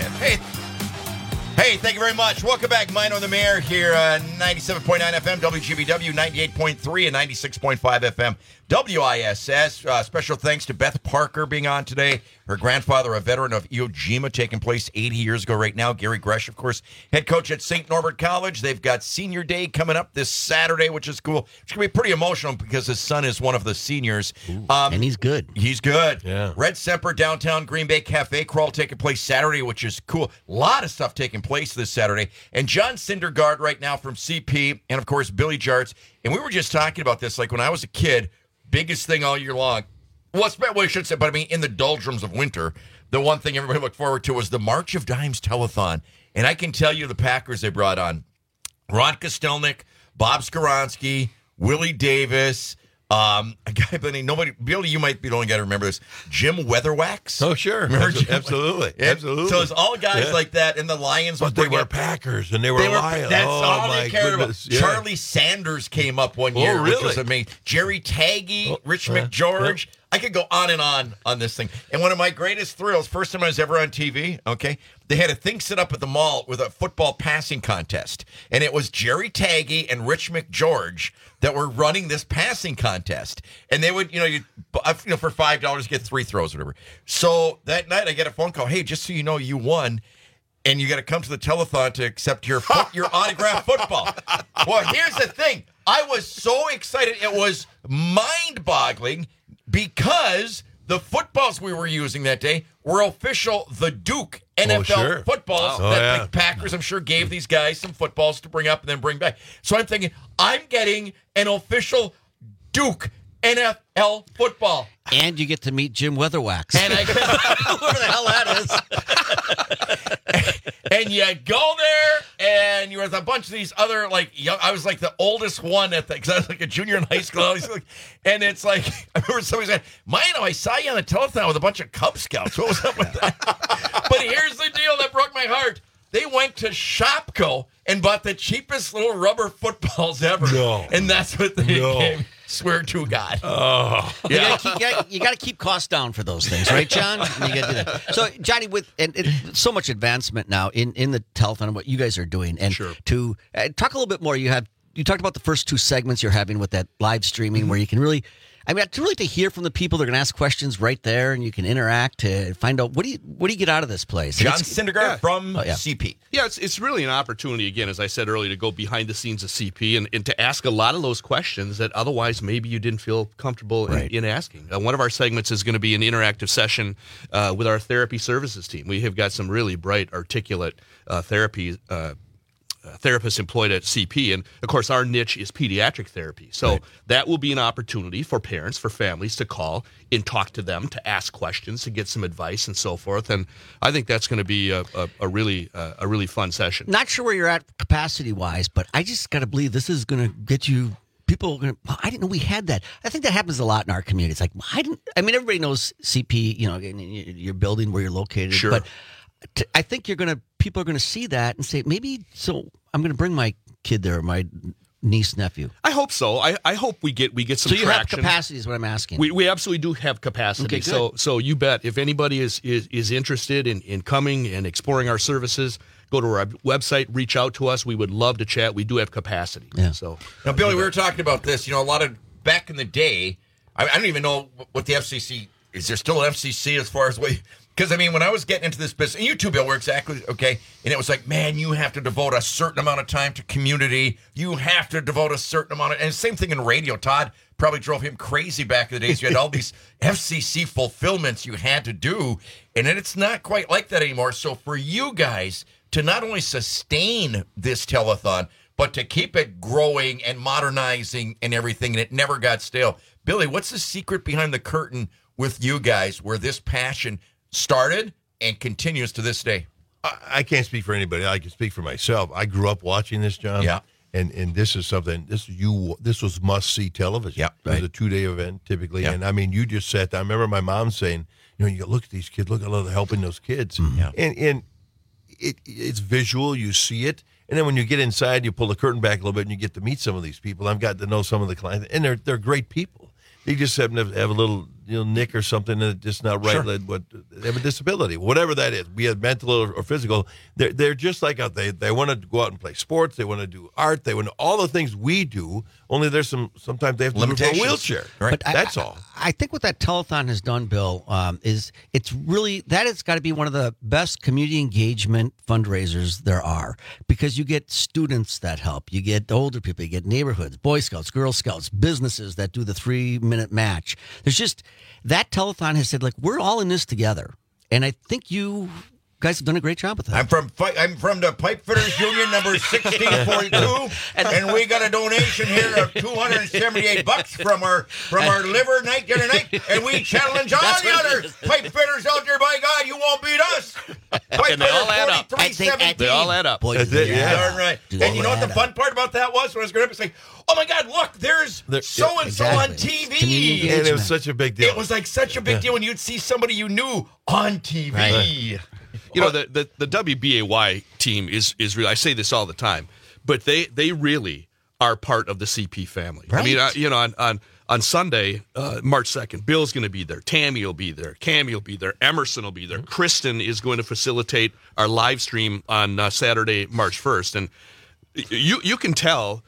R: Hey, thank you very much. Welcome back, Mino and the Mayor here, 97.9 FM, WGBW, 98.3 and 96.5 FM, WISS. Special thanks to Beth Parker being on today. Her grandfather, a veteran of Iwo Jima, taking place 80 years ago right now. Gary Gresh, of course, head coach at St. Norbert College. They've got Senior Day coming up this Saturday, which is cool. It's going to be pretty emotional because his son is one of the seniors.
S: And he's good.
R: He's good.
B: Yeah.
R: Red Semper downtown Green Bay Cafe Crawl taking place Saturday, which is cool. A lot of stuff taking place this Saturday. And John Syndergaard right now from CP, and of course Billy Jarts. And we were just talking about this, like when I was a kid, biggest thing all year long. Well, I should say, but I mean, in the doldrums of winter, the one thing everybody looked forward to was the March of Dimes telethon. And I can tell you the Packers they brought on Ron Kostelnik, Bob Skoronski, Willie Davis, a guy by the name, Billy, you might be the only guy to remember this, Jim Weatherwax.
B: Oh, sure. Absolutely. Absolutely.
R: So it's all guys like that, and the Lions
B: but they were Packers, and they were Lions.
R: That's all they cared about. Yeah. Charlie Sanders came up one year, which was amazing. Jerry Taggy, Rich McGeorge. I could go on and on this thing. And one of my greatest thrills, first time I was ever on TV, okay, they had a thing set up at the mall with a football passing contest. And it was Jerry Taggy and Rich McGeorge that were running this passing contest. And they would, for $5 get 3 throws or whatever. So that night I get a phone call, hey, just so you know, you won. And you got to come to the telethon to accept your autographed football. Well, here's the thing. I was so excited. It was mind-boggling because the footballs we were using that day were official The Duke NFL footballs that the Packers, I'm sure, gave these guys some footballs to bring up and then bring back. So I'm thinking, I'm getting an official Duke NFL football.
S: And you get to meet Jim Weatherwax.
R: And I whoever the hell that is. And you go there, and you're with a bunch of these other, I was like the oldest one because I was like a junior in high school. And it's like, I remember somebody said, Mino, I saw you on the telethon with a bunch of Cub Scouts. What was up with that? But here's the deal that broke my heart. They went to Shopko and bought the cheapest little rubber footballs ever. No. And that's what they gave. Swear to God.
B: Oh.
S: Yeah. You got to keep costs down for those things, right, John? You got to do that. So, Johnny, with so much advancement now in the telethon and what you guys are doing, and to talk a little bit more, you talked about the first 2 segments you're having with that live streaming where you can really, to hear from the people. They're going to ask questions right there, and you can interact to find out what do you get out of this place.
R: John Syndergaard from CP.
Z: Yeah, it's really an opportunity, again, as I said earlier, to go behind the scenes of CP and to ask a lot of those questions that otherwise maybe you didn't feel comfortable in asking. One of our segments is going to be an interactive session with our therapy services team. We have got some really bright, articulate therapists employed at CP, and of course our niche is pediatric therapy, so that will be an opportunity for parents, for families to call and talk to them, to ask questions, to get some advice and so forth. And I think that's going to be a really fun session.
S: Not sure where you're at capacity wise, but I just got to believe this is going to get you people are going to, I didn't know we had that. I think that happens a lot in our community. It's like, everybody knows CP, your building where you're located, but I think people are going to see that and say, maybe, so I'm going to bring my kid there, or my niece, nephew.
Z: I hope so. I hope we get some traction. So
S: you have capacity is what I'm asking.
Z: We absolutely do have capacity. Okay, so you bet if anybody is interested in coming and exploring our services, go to our website, reach out to us. We would love to chat. We do have capacity.
S: Yeah.
Z: So
R: now, Billy, we were talking about this. A lot of back in the day, I don't even know what the FCC is. There still an FCC as far as because when I was getting into this business, and you too, Bill, were exactly okay. And it was like, man, you have to devote a certain amount of time to community. You have to devote a certain amount of, and same thing in radio. Todd probably drove him crazy back in the days. You had all these FCC fulfillments you had to do, and then it's not quite like that anymore. So for you guys to not only sustain this telethon, but to keep it growing and modernizing and everything, and it never got stale. Billy, what's the secret behind the curtain with you guys where this passion started and continues to this day?
B: I can't speak for anybody. I can speak for myself. I grew up watching this, John.
R: Yeah.
B: And this is something, this was must-see television.
R: Yeah,
B: right. It was a 2-day event, typically.
R: Yeah.
B: And, you just sat down. I remember my mom saying, you look at these kids, look at all the helping those kids.
R: Mm-hmm. Yeah.
B: And it's visual, you see it. And then when you get inside, you pull the curtain back a little bit and you get to meet some of these people. I've got to know some of the clients, and they're great people. They just happen to have a little nick or something that's just not right.
R: Sure.
B: But they have a disability, whatever that is, be it mental or physical. They're just like us. They want to go out and play sports. They want to do art. They want to, all the things we do. Only there's sometimes they have to move in a wheelchair.
R: Right.
S: But
B: That's all.
S: I think what that telethon has done, Bill, is it's really that has got to be one of the best community engagement fundraisers there are, because you get students that help, you get older people, you get neighborhoods, Boy Scouts, Girl Scouts, businesses that do the 3-minute match. There's just that telethon has said, we're all in this together, and I think you guys have done a great job with that.
R: I'm from the Pipe Fitters Union, number 1642, and we got a donation here of $278 from our liver night dinner night, and we challenge all the other pipe fitters out there. By God, you won't beat us. Pipe
Z: And they all add up.
R: 4317.
Z: They all add up.
B: That's it, yeah.
R: Darn right. And you know what the fun part about that was? When I was growing up, it's like, oh my God, look, there's so-and-so on TV.
B: And it was such a big deal.
R: It was like such a big deal when you'd see somebody you knew on TV.
Z: Right. The WBAY team is really, I say this all the time, but they really are part of the CP family.
S: Right.
Z: On Sunday, March 2nd, Bill's going to be there. Tammy will be there. Cammie will be there. Emerson will be there. Kristen is going to facilitate our live stream on Saturday, March 1st. And you can tell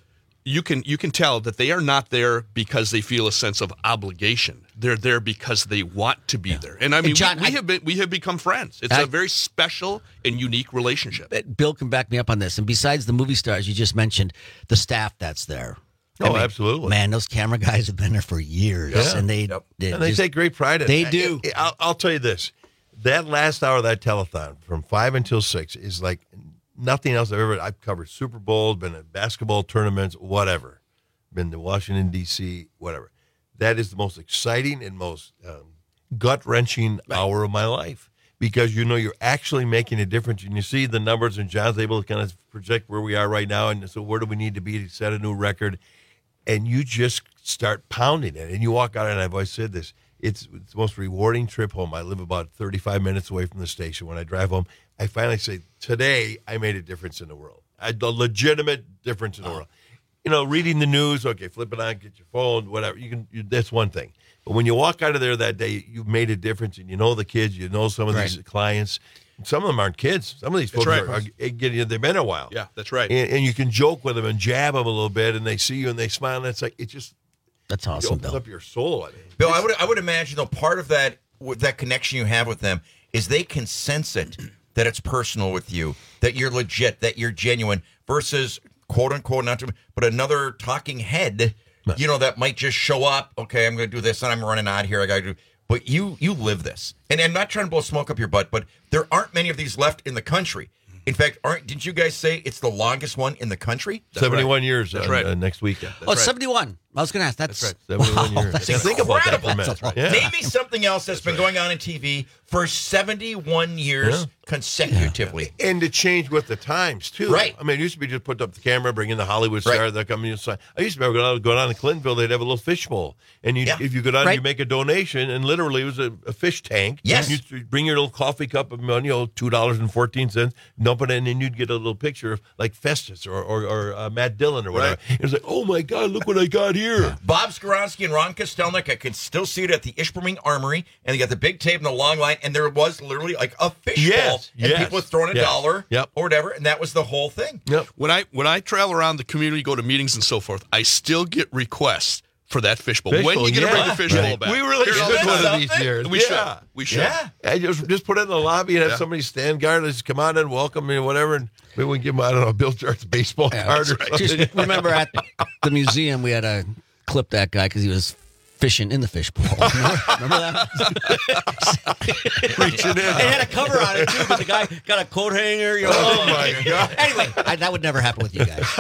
Z: that they are not there because they feel a sense of obligation. They're there because they want to be there. And John, we have become friends. It's a very special and unique relationship.
S: Bill can back me up on this. And besides the movie stars you just mentioned, the staff that's there.
B: Absolutely.
S: Man, those camera guys have been there for years.
B: Yeah.
S: And they
B: take great pride in it.
S: They do.
B: I'll tell you this. That last hour of that telethon from 5 until 6 is like nothing else I've covered Super Bowl, been at basketball tournaments, whatever. Been to Washington, D.C., whatever. That is the most exciting and most gut-wrenching hour of my life, because you're actually making a difference, and you see the numbers, and John's able to kind of project where we are right now, and so where do we need to be to set a new record, and you just start pounding it, and you walk out, and I've always said this, it's the most rewarding trip home. I live about 35 minutes away from the station. When I drive home, I finally say, today I made a difference in the world, a legitimate difference in the world. Reading the news, okay, flip it on, get your phone, whatever. That's one thing. But when you walk out of there that day, you've made a difference, and you know the kids, you know some of these clients. Some of them aren't kids. Some of these folks they've been a while.
Z: Yeah, that's right.
B: And you can joke with them and jab them a little bit, and they see you and they smile, and it's like
S: that's awesome.
B: It opens up your soul.
R: Bill, I would imagine though part of that connection you have with them is they can sense it, that it's personal with you, that you're legit, that you're genuine, versus quote unquote but another talking head, that might just show up. Okay, I'm going to do this, and I'm running out here. I got to do. But you live this, and I'm not trying to blow smoke up your butt, but there aren't many of these left in the country. In fact, didn't you guys say it's the longest one in the country?
B: 71 years.
Z: That's right.
B: Next weekend.
S: That's right. 71. I was going to ask. That's
B: right. 71 years.
R: That's
B: think about that for a minute.
R: That's
B: right. Yeah.
R: Maybe something else that's been going on in TV for 71 years consecutively.
B: Yeah. And to change with the times, too.
R: Right.
B: I mean, it used to be just put up the camera, bring in the Hollywood star, they'll come in and sign. I used to remember going on to Clintonville, they'd have a little fish bowl. And if you go down, you make a donation, and literally it was a fish tank.
R: Yes.
B: You'd bring your little coffee cup of money, $2.14, dump it in, and you'd get a little picture of like Festus or Matt Dillon or whatever. Right. It was like, oh my God, look what I got here.
R: Bob Skoronsky and Ron Kostelnik, I can still see it at the Ishpeming Armory, and they got the big tape and the long line, and there was literally like a fishbowl, and people were throwing $1 or whatever, and that was the whole thing.
B: Yep.
Z: When I travel around the community, go to meetings and so forth, I still get requests for that fishbowl. When are you going to bring the fishbowl back?
B: We really should one of these years.
Z: We should. We should.
B: Yeah. Just put it in the lobby and have somebody stand guard. Let's come on in, welcome me, whatever, and maybe we can give them, I don't know, Bill Jarrett's baseball card or something.
S: Just remember at the museum, we had to clip that guy because he was fishing in the fishbowl. Remember that?
B: Reaching in.
S: It had a cover on it, too, but the guy got a coat hanger.
B: Oh, my God.
S: Anyway, that would never happen with you guys.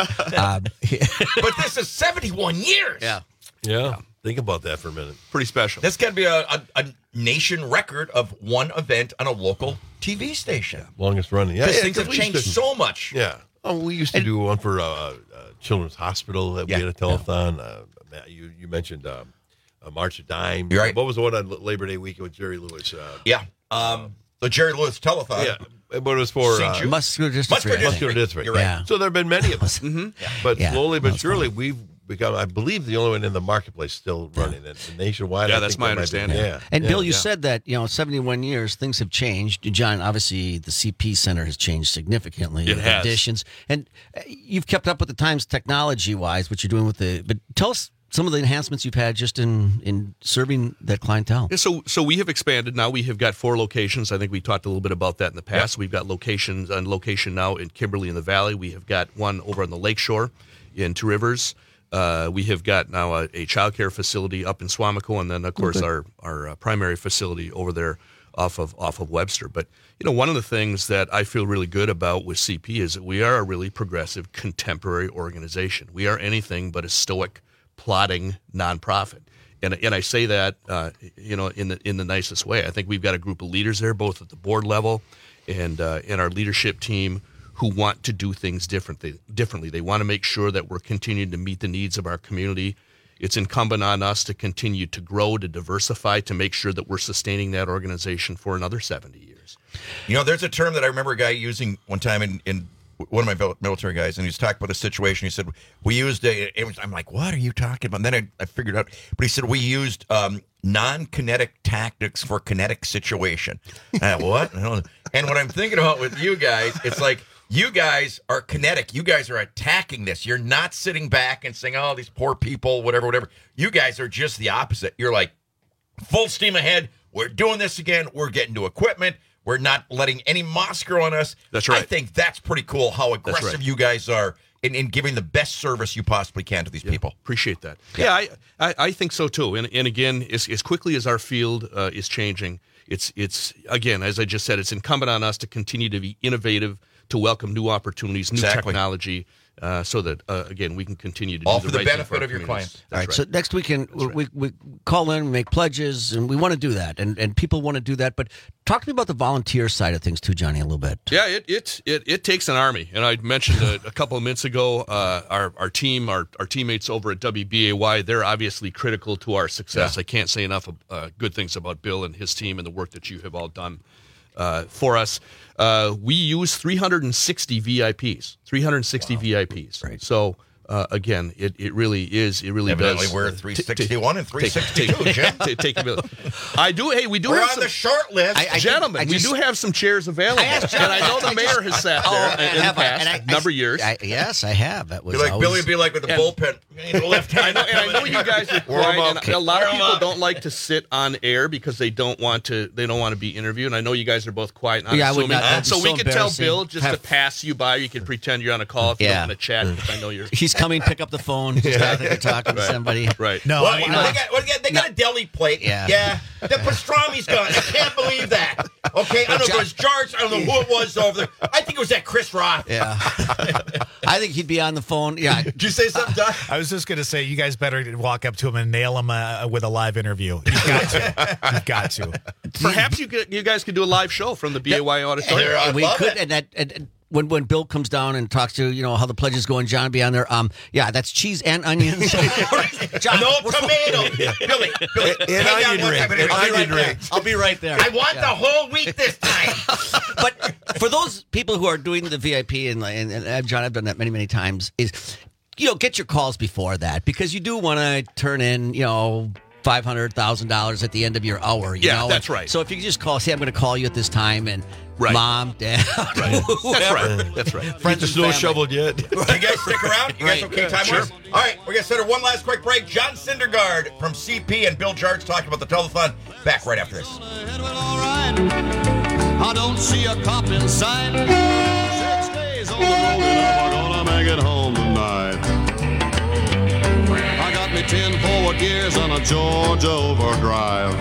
R: But this is 71 years.
B: Yeah. Think about that for a minute.
Z: Pretty special.
R: This can be a nation record of one event on a local TV station.
B: Longest running. Yeah,
R: Because things have changed so much.
B: Yeah. Oh, we used to do one for Children's Hospital that we had a telethon. Matt, you mentioned March of Dime.
R: You're right.
B: What was the one on Labor Day weekend with Jerry Lewis?
R: The Jerry Lewis telethon.
B: Yeah. But it was for
S: Muscular Dystrophy.
B: You're right.
S: Yeah.
B: So there have been many of them. But
S: Yeah.
B: slowly but surely, we've become, I believe, the only one in the marketplace still running it. Nationwide.
Z: Yeah,
B: I
Z: that's
B: think
Z: my
B: that might be-
Z: understanding.
S: And Bill, you said that 71 years things have changed. John, obviously the CP Center has changed significantly.
Z: It has.
S: Additions, and you've kept up with the times technology wise. What you're doing with but tell us some of the enhancements you've had just in serving that clientele.
Z: Yeah, so we have expanded. Now we have got 4 locations. I think we talked a little bit about that in the past. We've got location now in Kimberly in the Valley. We have got one over on the Lakeshore in Two Rivers. We have got now a child care facility up in Swamico, and then of course our primary facility over there off of Webster. But one of the things that I feel really good about with CP is that we are a really progressive, contemporary organization. We are anything but a stoic, plodding nonprofit. And I say that in the nicest way. I think we've got a group of leaders there, both at the board level and our leadership team, who want to do things differently. They want to make sure that we're continuing to meet the needs of our community. It's incumbent on us to continue to grow, to diversify, to make sure that we're sustaining that organization for another 70 years.
R: There's a term that I remember a guy using one time in one of my military guys, and he was talking about a situation. He said, we used I'm like, what are you talking about? And then I figured out, but he said, we used non-kinetic tactics for kinetic situation. What? And what I'm thinking about with you guys, it's like, you guys are kinetic. You guys are attacking this. You're not sitting back and saying, oh, these poor people, whatever. You guys are just the opposite. You're like, full steam ahead. We're doing this again. We're getting to equipment. We're not letting any moss grow on us.
Z: That's right.
R: I think that's pretty cool how aggressive you guys are in giving the best service you possibly can to these people.
Z: Appreciate that. Yeah, I think so too. And again, as quickly as our field is changing, it's again, as I just said, it's incumbent on us to continue to be innovative, to welcome new opportunities, new technology, so that, again, we can continue to
R: all
Z: do
R: for
Z: the
R: the
Z: right
R: benefit
Z: thing for
R: of your clients.
S: All right, so next weekend we call in, make pledges, and we want to do that, and people want to do that. But talk to me about the volunteer side of things too, Johnny, a little bit.
Z: Yeah, it takes an army, and I mentioned a couple of minutes ago our teammates over at WBAY. They're obviously critical to our success. I can't say enough good things about Bill and his team and the work that you have all done for us. We use 360 VIPs. 360 VIPs. Right. So again, it really is. It really
R: Evidently
Z: does.
R: We're 361 and 362, Jim.
Z: Take a minute. I do. Hey, we do.
R: We're
Z: have
R: on
Z: some,
R: the short list,
Z: gentlemen. We do have some chairs available, and I know the mayor has sat there in the past number of years.
S: Yes, I have. That was
R: You're like Billy would be like with the bullpen. The left hand.
Z: I know you guys are quiet, and a lot of people don't like to sit on air because they don't want to be interviewed. And I know you guys are both quiet. And so we could tell Bill just to pass you by. You can pretend you're on a call if you don't want to chat. Because I know you're.
S: He's coming. Pick up the phone. Just you're talking to somebody.
Z: Right.
R: No, they got a deli plate. Yeah. The pastrami's gone. I can't believe that. Okay, I don't know if it was jars. I don't know who it was over there. I think it was that Chris Roth.
S: Yeah. I think he'd be on the phone. Yeah.
R: Did you say something, Doug?
T: I was just going to say, you guys better walk up to him and nail him with a live interview. You've got to. You've got to.
Z: Perhaps you guys could do a live show from the BAY auditorium.
S: And we could, and when Bill comes down and talks to how the pledge is going, John be on there. That's cheese and onions.
R: John, no tomato. Billy,
B: onion ring.
S: I'll be right there.
R: I want the whole wheat this time.
S: But for those people who are doing the VIP and John, I've done that many times. get your calls before that, because you do want to turn in, $500,000 at the end of your hour. You know?
Z: That's right.
S: So if you can just say, I'm going to call you at this time, and Mom, Dad,
Z: right. That's right.
B: Friends, the snow shoveled yet?
R: You guys stick around? You guys okay time-wise? All right, we're going to set one last quick break. John Syndergaard from CP and Bill Jarts talking about the telethon. Back right after this.
M: I don't see a cop in sight. 6 days on the road and I'm gonna make it home tonight. I got me 10 forward gears on a Georgia overdrive.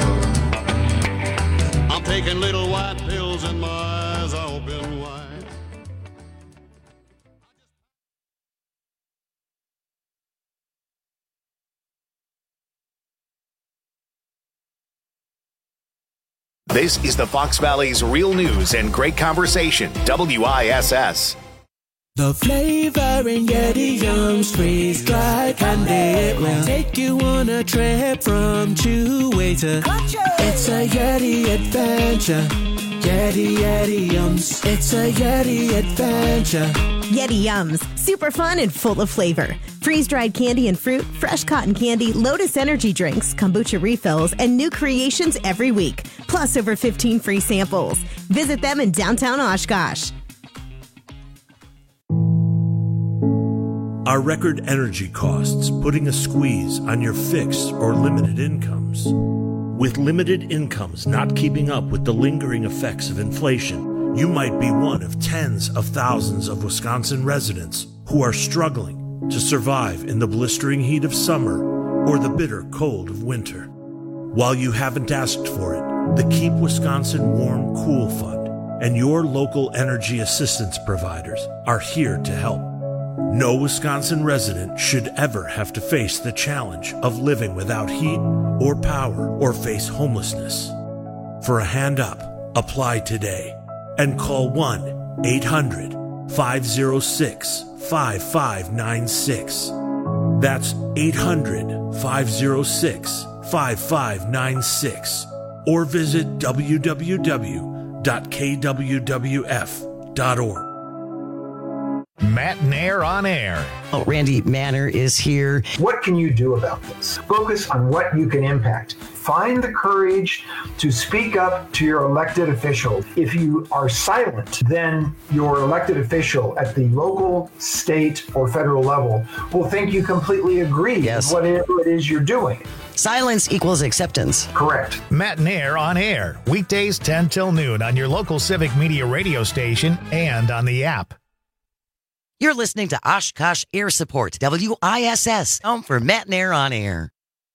M: I'm taking little white pills and my eyes are open wide.
A: This is the Fox Valley's Real News and Great Conversation, WISS.
N: The flavor in Yeti Yums freeze-dried candy. It will take you on a trip from Chewy to It's a Yeti adventure. Yeti Yums. It's a Yeti adventure.
O: Yeti Yums. Super fun and full of flavor. Freeze-dried candy and fruit, fresh cotton candy, Lotus energy drinks, kombucha refills, and new creations every week. Plus over 15 free samples. Visit them in downtown Oshkosh.
Q: Are record energy costs putting a squeeze on your fixed or limited incomes? With limited incomes not keeping up with the lingering effects of inflation, you might be one of tens of thousands of Wisconsin residents who are struggling to survive in the blistering heat of summer or the bitter cold of winter. While you haven't asked for it, the Keep Wisconsin Warm Cool Fund and your local energy assistance providers are here to help. No Wisconsin resident should ever have to face the challenge of living without heat or power or face homelessness. For a hand up, apply today and call 1-800-506-5596. That's 800-506-5596. Or visit www.kwwf.org.
A: Matt Nair on air.
U: Oh, Randy Manner is here.
V: What can you do about this? Focus on what you can impact. Find the courage to speak up to your elected official. If you are silent, then your elected official at the local, state, or federal level will think you completely agree with whatever it is you're doing.
U: Silence equals acceptance.
V: Correct.
A: Matt Nair on air. Weekdays 10 till noon on your local Civic Media radio station and on the app.
U: You're listening to Oshkosh Air Support, WISS, home for Matt Nair on air.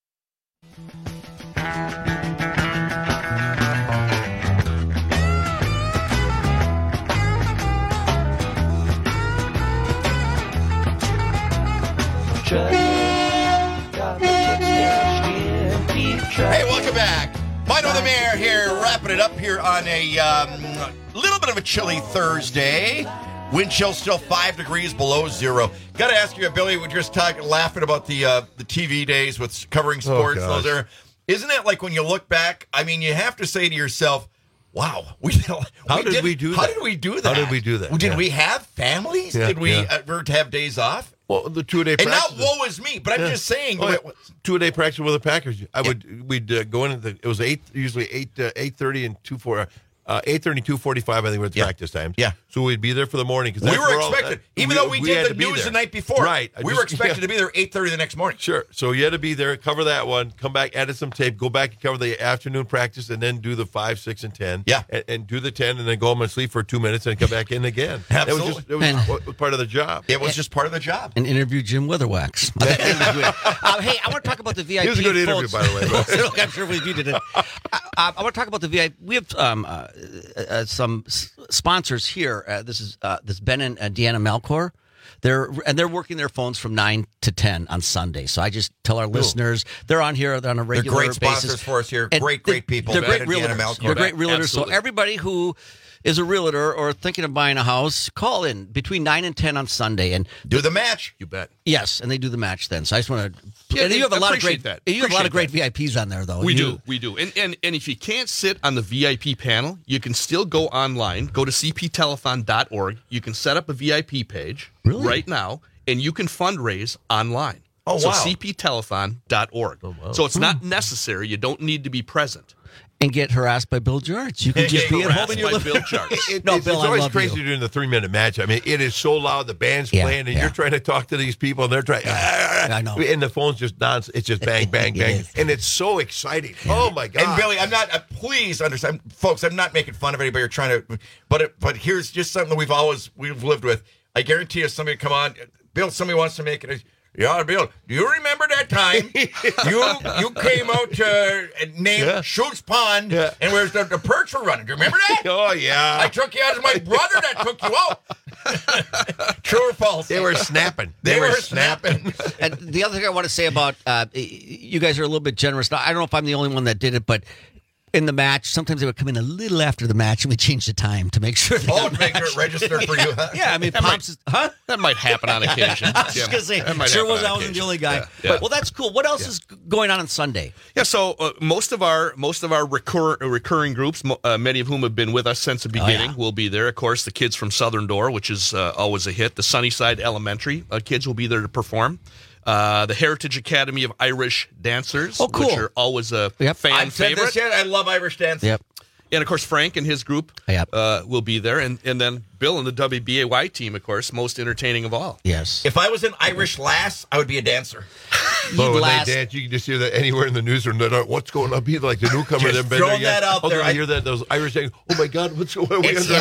R: Hey, welcome back. Mino the Mayor here, wrapping it up here on a little bit of a chilly Thursday. Wind chill still 5 degrees below zero. Got to ask you, Billy, we're just laughing about the TV days with covering sports. Isn't it like when you look back, I mean, you have to say to yourself, wow,
B: How did we do that?
R: Did we have families?
B: Yeah,
R: did we ever have days off?
B: Well, the 2-a-day practice.
R: And not woe is me, but I'm just saying.
B: 2-a-day practice with the Packers. We'd go in. It was usually 8:30 and 2:40. 8:30 and 2:45, I think, were the practice times.
R: Yeah.
B: So we'd be there for the morning.
R: We were expected. Even though we did the news the night before,
B: right?
R: We were expected to be there 8:30 the next morning.
B: Sure. So you had to be there, cover that one, come back, edit some tape, go back and cover the afternoon practice, and then do the 5, 6, and 10.
R: Yeah.
B: And do the 10, and then go home and sleep for 2 minutes and come back in again.
R: Absolutely.
B: It was part of the job.
R: It was just part of the job.
S: And interview Jim Weatherwax. Hey, I want to talk about the VIP.
B: It was a good interview, by the way.
S: Look, I'm sure we did it. I want to talk about the VIP. We have some sponsors here. This is Ben and Deanna Malcor. They're working their phones from 9 to 10 on Sunday. So I just tell our listeners they're on here on a regular basis.
R: They're great sponsors for us here. Great people.
S: They're great
R: realtors.
S: They're great realtors. So everybody who is a realtor or thinking of buying a house, call in between 9 and 10 on Sunday and
R: do the match.
B: You bet.
S: Yes, and they do the match then. So I just want to.
Z: Yeah,
S: and you have a lot of great.
Z: That.
S: You have a lot of great VIPs on there, though.
Z: We do. And if you can't sit on the VIP panel, you can still go online. Go to cptelethon.org. You can set up a VIP page right now, and you can fundraise online.
R: Oh,
Z: so
R: wow.
Z: cptelethon.org.
B: Oh, wow.
Z: So it's not necessary. You don't need to be present.
S: And get harassed by Bill George. You can just be at home in your living
Z: Bill George.
B: It's always crazy during the 3-minute match. I mean, it is so loud. The band's playing, and you're trying to talk to these people, and they're trying.
S: I know.
B: And the phone's just it's just bang, bang, bang, and it's so exciting. Oh my God!
R: And Billy, I'm not. Please understand, folks. I'm not making fun of anybody or trying to. But here's just something that we've lived with. I guarantee you, somebody come on, Bill. Somebody wants to make it. Yeah, Bill. Do you remember that time you came out to name Schultz Pond and where the perch were running? Do you remember that?
B: Oh yeah.
R: I took you out as my brother that took you out. True or false?
B: They were snapping. They were snapping.
S: And the other thing I want to say about you guys are a little bit generous. Now, I don't know if I'm the only one that did it, but in the match, sometimes they would come in a little after the match, and we change the time to make sure.
R: To make sure it registered for you. Huh?
S: Yeah, I mean,
Z: that might happen on occasion.
S: I was just gonna say, sure was I wasn't the only guy.
Z: Yeah.
S: Well, that's cool. What else is going on Sunday?
Z: Yeah, so most of our recurring groups, many of whom have been with us since the beginning, will be there. Of course, the kids from Southern Door, which is always a hit. The Sunnyside Elementary kids will be there to perform. The Heritage Academy of Irish Dancers, which are always a fan favorite.
R: I love Irish dance.
S: Yep.
Z: And, of course, Frank and his group will be there. And then Bill and the WBAY team, of course, most entertaining of all.
S: Yes.
R: If I was an Irish lass, I would be a dancer.
B: But when they dance, you can just hear that anywhere in the newsroom. What's going on? People like the newcomer.
R: Just throwing that out there.
B: I hear that, those Irish saying, oh, my God, what's going on? We under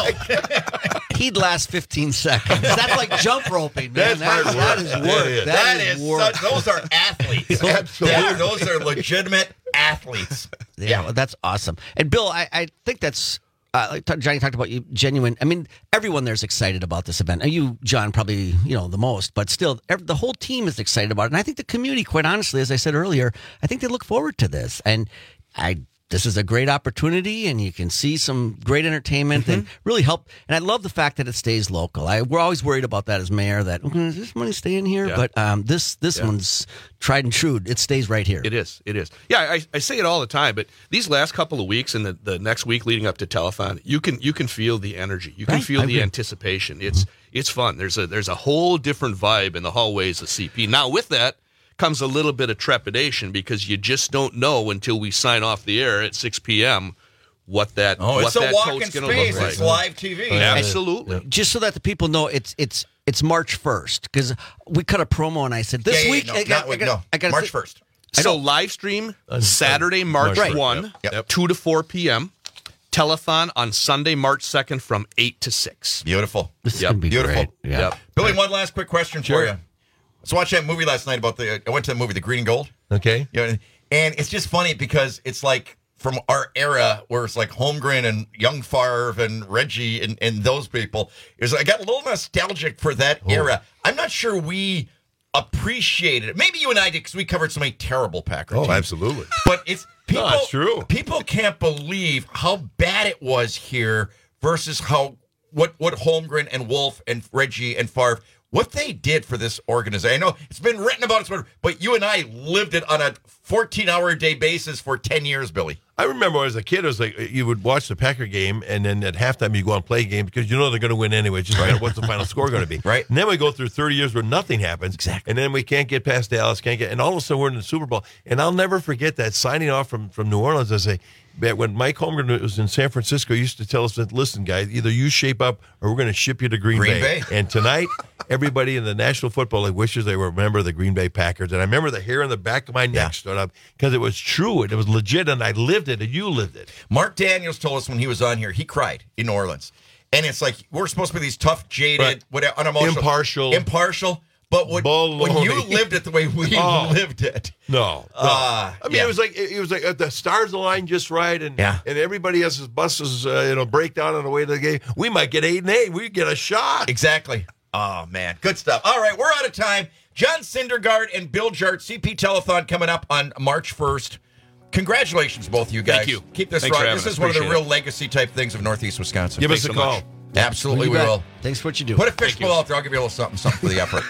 B: attack.
S: He'd last 15 seconds. That's like jump roping, man. That is work.
R: That is work. Those are athletes.
B: Absolutely.
R: Those are legitimate athletes.
S: Yeah, well, that's awesome. And Bill, I think that's like Johnny talked about, you genuine. I mean, everyone there's excited about this event. And you, John, probably the most, but still, the whole team is excited about it. And I think the community, quite honestly, as I said earlier, I think they look forward to this. And this is a great opportunity, and you can see some great entertainment and really help. And I love the fact that it stays local. We're always worried about that as mayor, that is this money staying here? Yeah. But this one's tried and true. It stays right here.
Z: It is. Yeah, I say it all the time, but these last couple of weeks and the next week leading up to Telethon, you can feel the energy. You can feel the anticipation. It's fun. There's a whole different vibe in the hallways of CP. Now, with that comes a little bit of trepidation because you just don't know until we sign off the air at 6 p.m. what that
R: it's a walk in
Z: space. Look like.
R: It's live TV.
Z: Absolutely.
S: Just so that the people know, it's March 1st, because we cut a promo and I said this week. I got
R: March 1st.
Z: So live stream Saturday, March 1, 2 to 4 p.m. Telethon on Sunday, March 2nd from 8 to 6.
R: Beautiful.
S: This is going to be
R: beautiful.
S: Great. Yep.
R: Billy, one last quick question for you. I was watching that movie last night I went to the movie, The Green and Gold.
B: Okay.
R: And it's just funny because it's like from our era where it's like Holmgren and Young Favre and Reggie and those people. I got a little nostalgic for that era. I'm not sure we appreciated it. Maybe you and I did because we covered so many terrible Packer teams.
B: Oh, absolutely.
R: But it's people.
B: No, it's true.
R: People can't believe how bad it was here versus what Holmgren and Wolf and Reggie and Favre, what they did for this organization. I know it's been written about, but you and I lived it on a 14-hour-a-day basis for 10 years, Billy.
B: I remember as a kid, it was like you would watch the Packer game, and then at halftime you go and play a game because you know they're going to win anyway. It's just what's the final score going to be?
R: Right.
B: And then we go through 30 years where nothing happens.
S: Exactly.
B: And then we can't get past Dallas, and all of a sudden we're in the Super Bowl. And I'll never forget that signing off from New Orleans. I say, when Mike Holmgren was in San Francisco, he used to tell us that, listen, guys, either you shape up or we're going to ship you to Green Bay. And tonight, everybody in the National Football League wishes they were a member of the Green Bay Packers. And I remember the hair on the back of my neck stood up because it was true. It was legit, and I lived it, and you lived it.
R: Mark Daniels told us when he was on here, he cried in New Orleans. And it's like, we're supposed to be these tough, jaded, unemotional. Impartial. But when you lived it the way we lived it.
B: No. I mean, it was like the stars aligned just right, and everybody else's buses break down on the way to the game. We might get 8-8. We get a shot.
R: Exactly. Oh, man. Good stuff. All right, we're out of time. John Syndergaard and Bill Jart, CP Telethon coming up on March 1st. Congratulations, both of you guys.
Z: Thank you.
R: Keep this
Z: Thanks
R: right.
Z: for
R: This
Z: having
R: is
Z: us.
R: one of the
Z: Appreciate
R: real legacy type things of Northeast Wisconsin.
B: Give us a call.
R: Absolutely, we will.
S: Thanks for what you do.
R: Put a fishbowl out there. I'll give you a little something for the effort.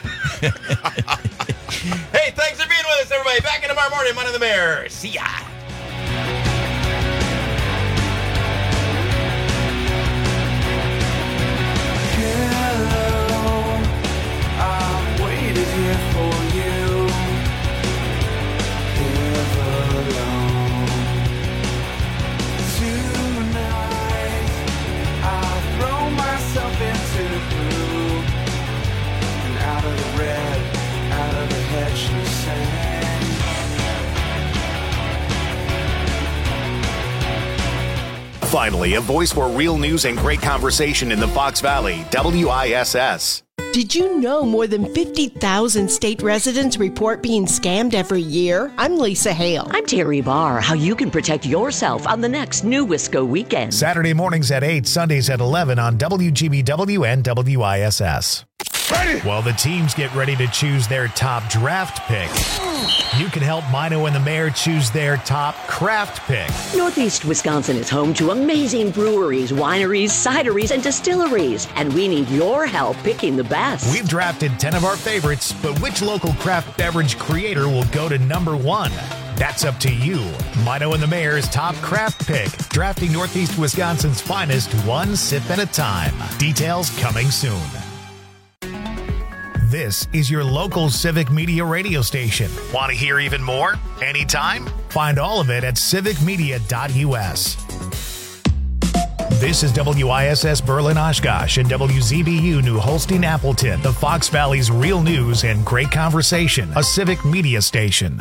R: Hey, thanks for being with us, everybody. Back in tomorrow morning, Money in the Mayor. See ya.
N: Hello,
A: Finally, a voice for real news and great conversation in the Fox Valley, WISS.
D: Did you know more than 50,000 state residents report being scammed every year? I'm Lisa Hale.
P: I'm Terry Barr. How you can protect yourself on the next New Wisco weekend.
A: Saturday mornings at 8, Sundays at 11 on WGBW and WISS. Ready. While the teams get ready to choose their top draft pick, you can help Mino and the Mayor choose their top craft pick.
P: Northeast Wisconsin is home to amazing breweries, wineries, cideries, and distilleries, and we need your help picking the best.
A: We've drafted 10 of our favorites, but which local craft beverage creator will go to number 1? That's up to you. Mino and the Mayor's top craft pick, drafting Northeast Wisconsin's finest one sip at a time. Details coming soon. This is your local Civic Media radio station. Want to hear even more? Anytime? Find all of it at civicmedia.us. This is WISS Berlin Oshkosh and WZBU New Holstein Appleton, the Fox Valley's real news and great conversation, a Civic Media station.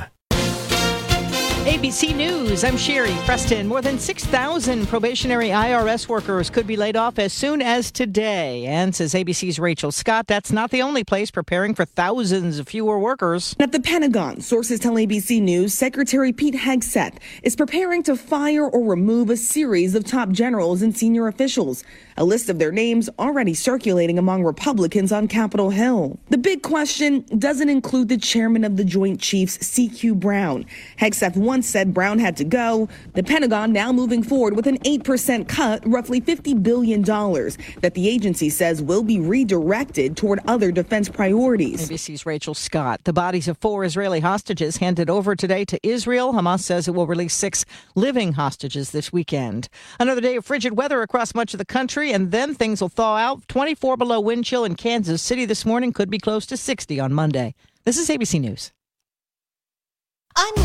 E: ABC News, I'm Sherry Preston. More than 6,000 probationary IRS workers could be laid off as soon as today. And says ABC's Rachel Scott, that's not the only place preparing for thousands of fewer workers.
F: At the Pentagon, sources tell ABC News Secretary Pete Hegseth is preparing to fire or remove a series of top generals and senior officials. A list of their names already circulating among Republicans on Capitol Hill. The big question doesn't include the chairman of the Joint Chiefs, C.Q. Brown. Hegseth once said Brown had to go. The Pentagon now moving forward with an 8% cut, roughly $50 billion, that the agency says will be redirected toward other defense priorities.
E: ABC's Rachel Scott. The bodies of 4 Israeli hostages handed over today to Israel. Hamas says it will release 6 living hostages this weekend. Another day of frigid weather across much of the country, and then things will thaw out. 24 below wind chill in Kansas City this morning, could be close to 60 on Monday. This is ABC News.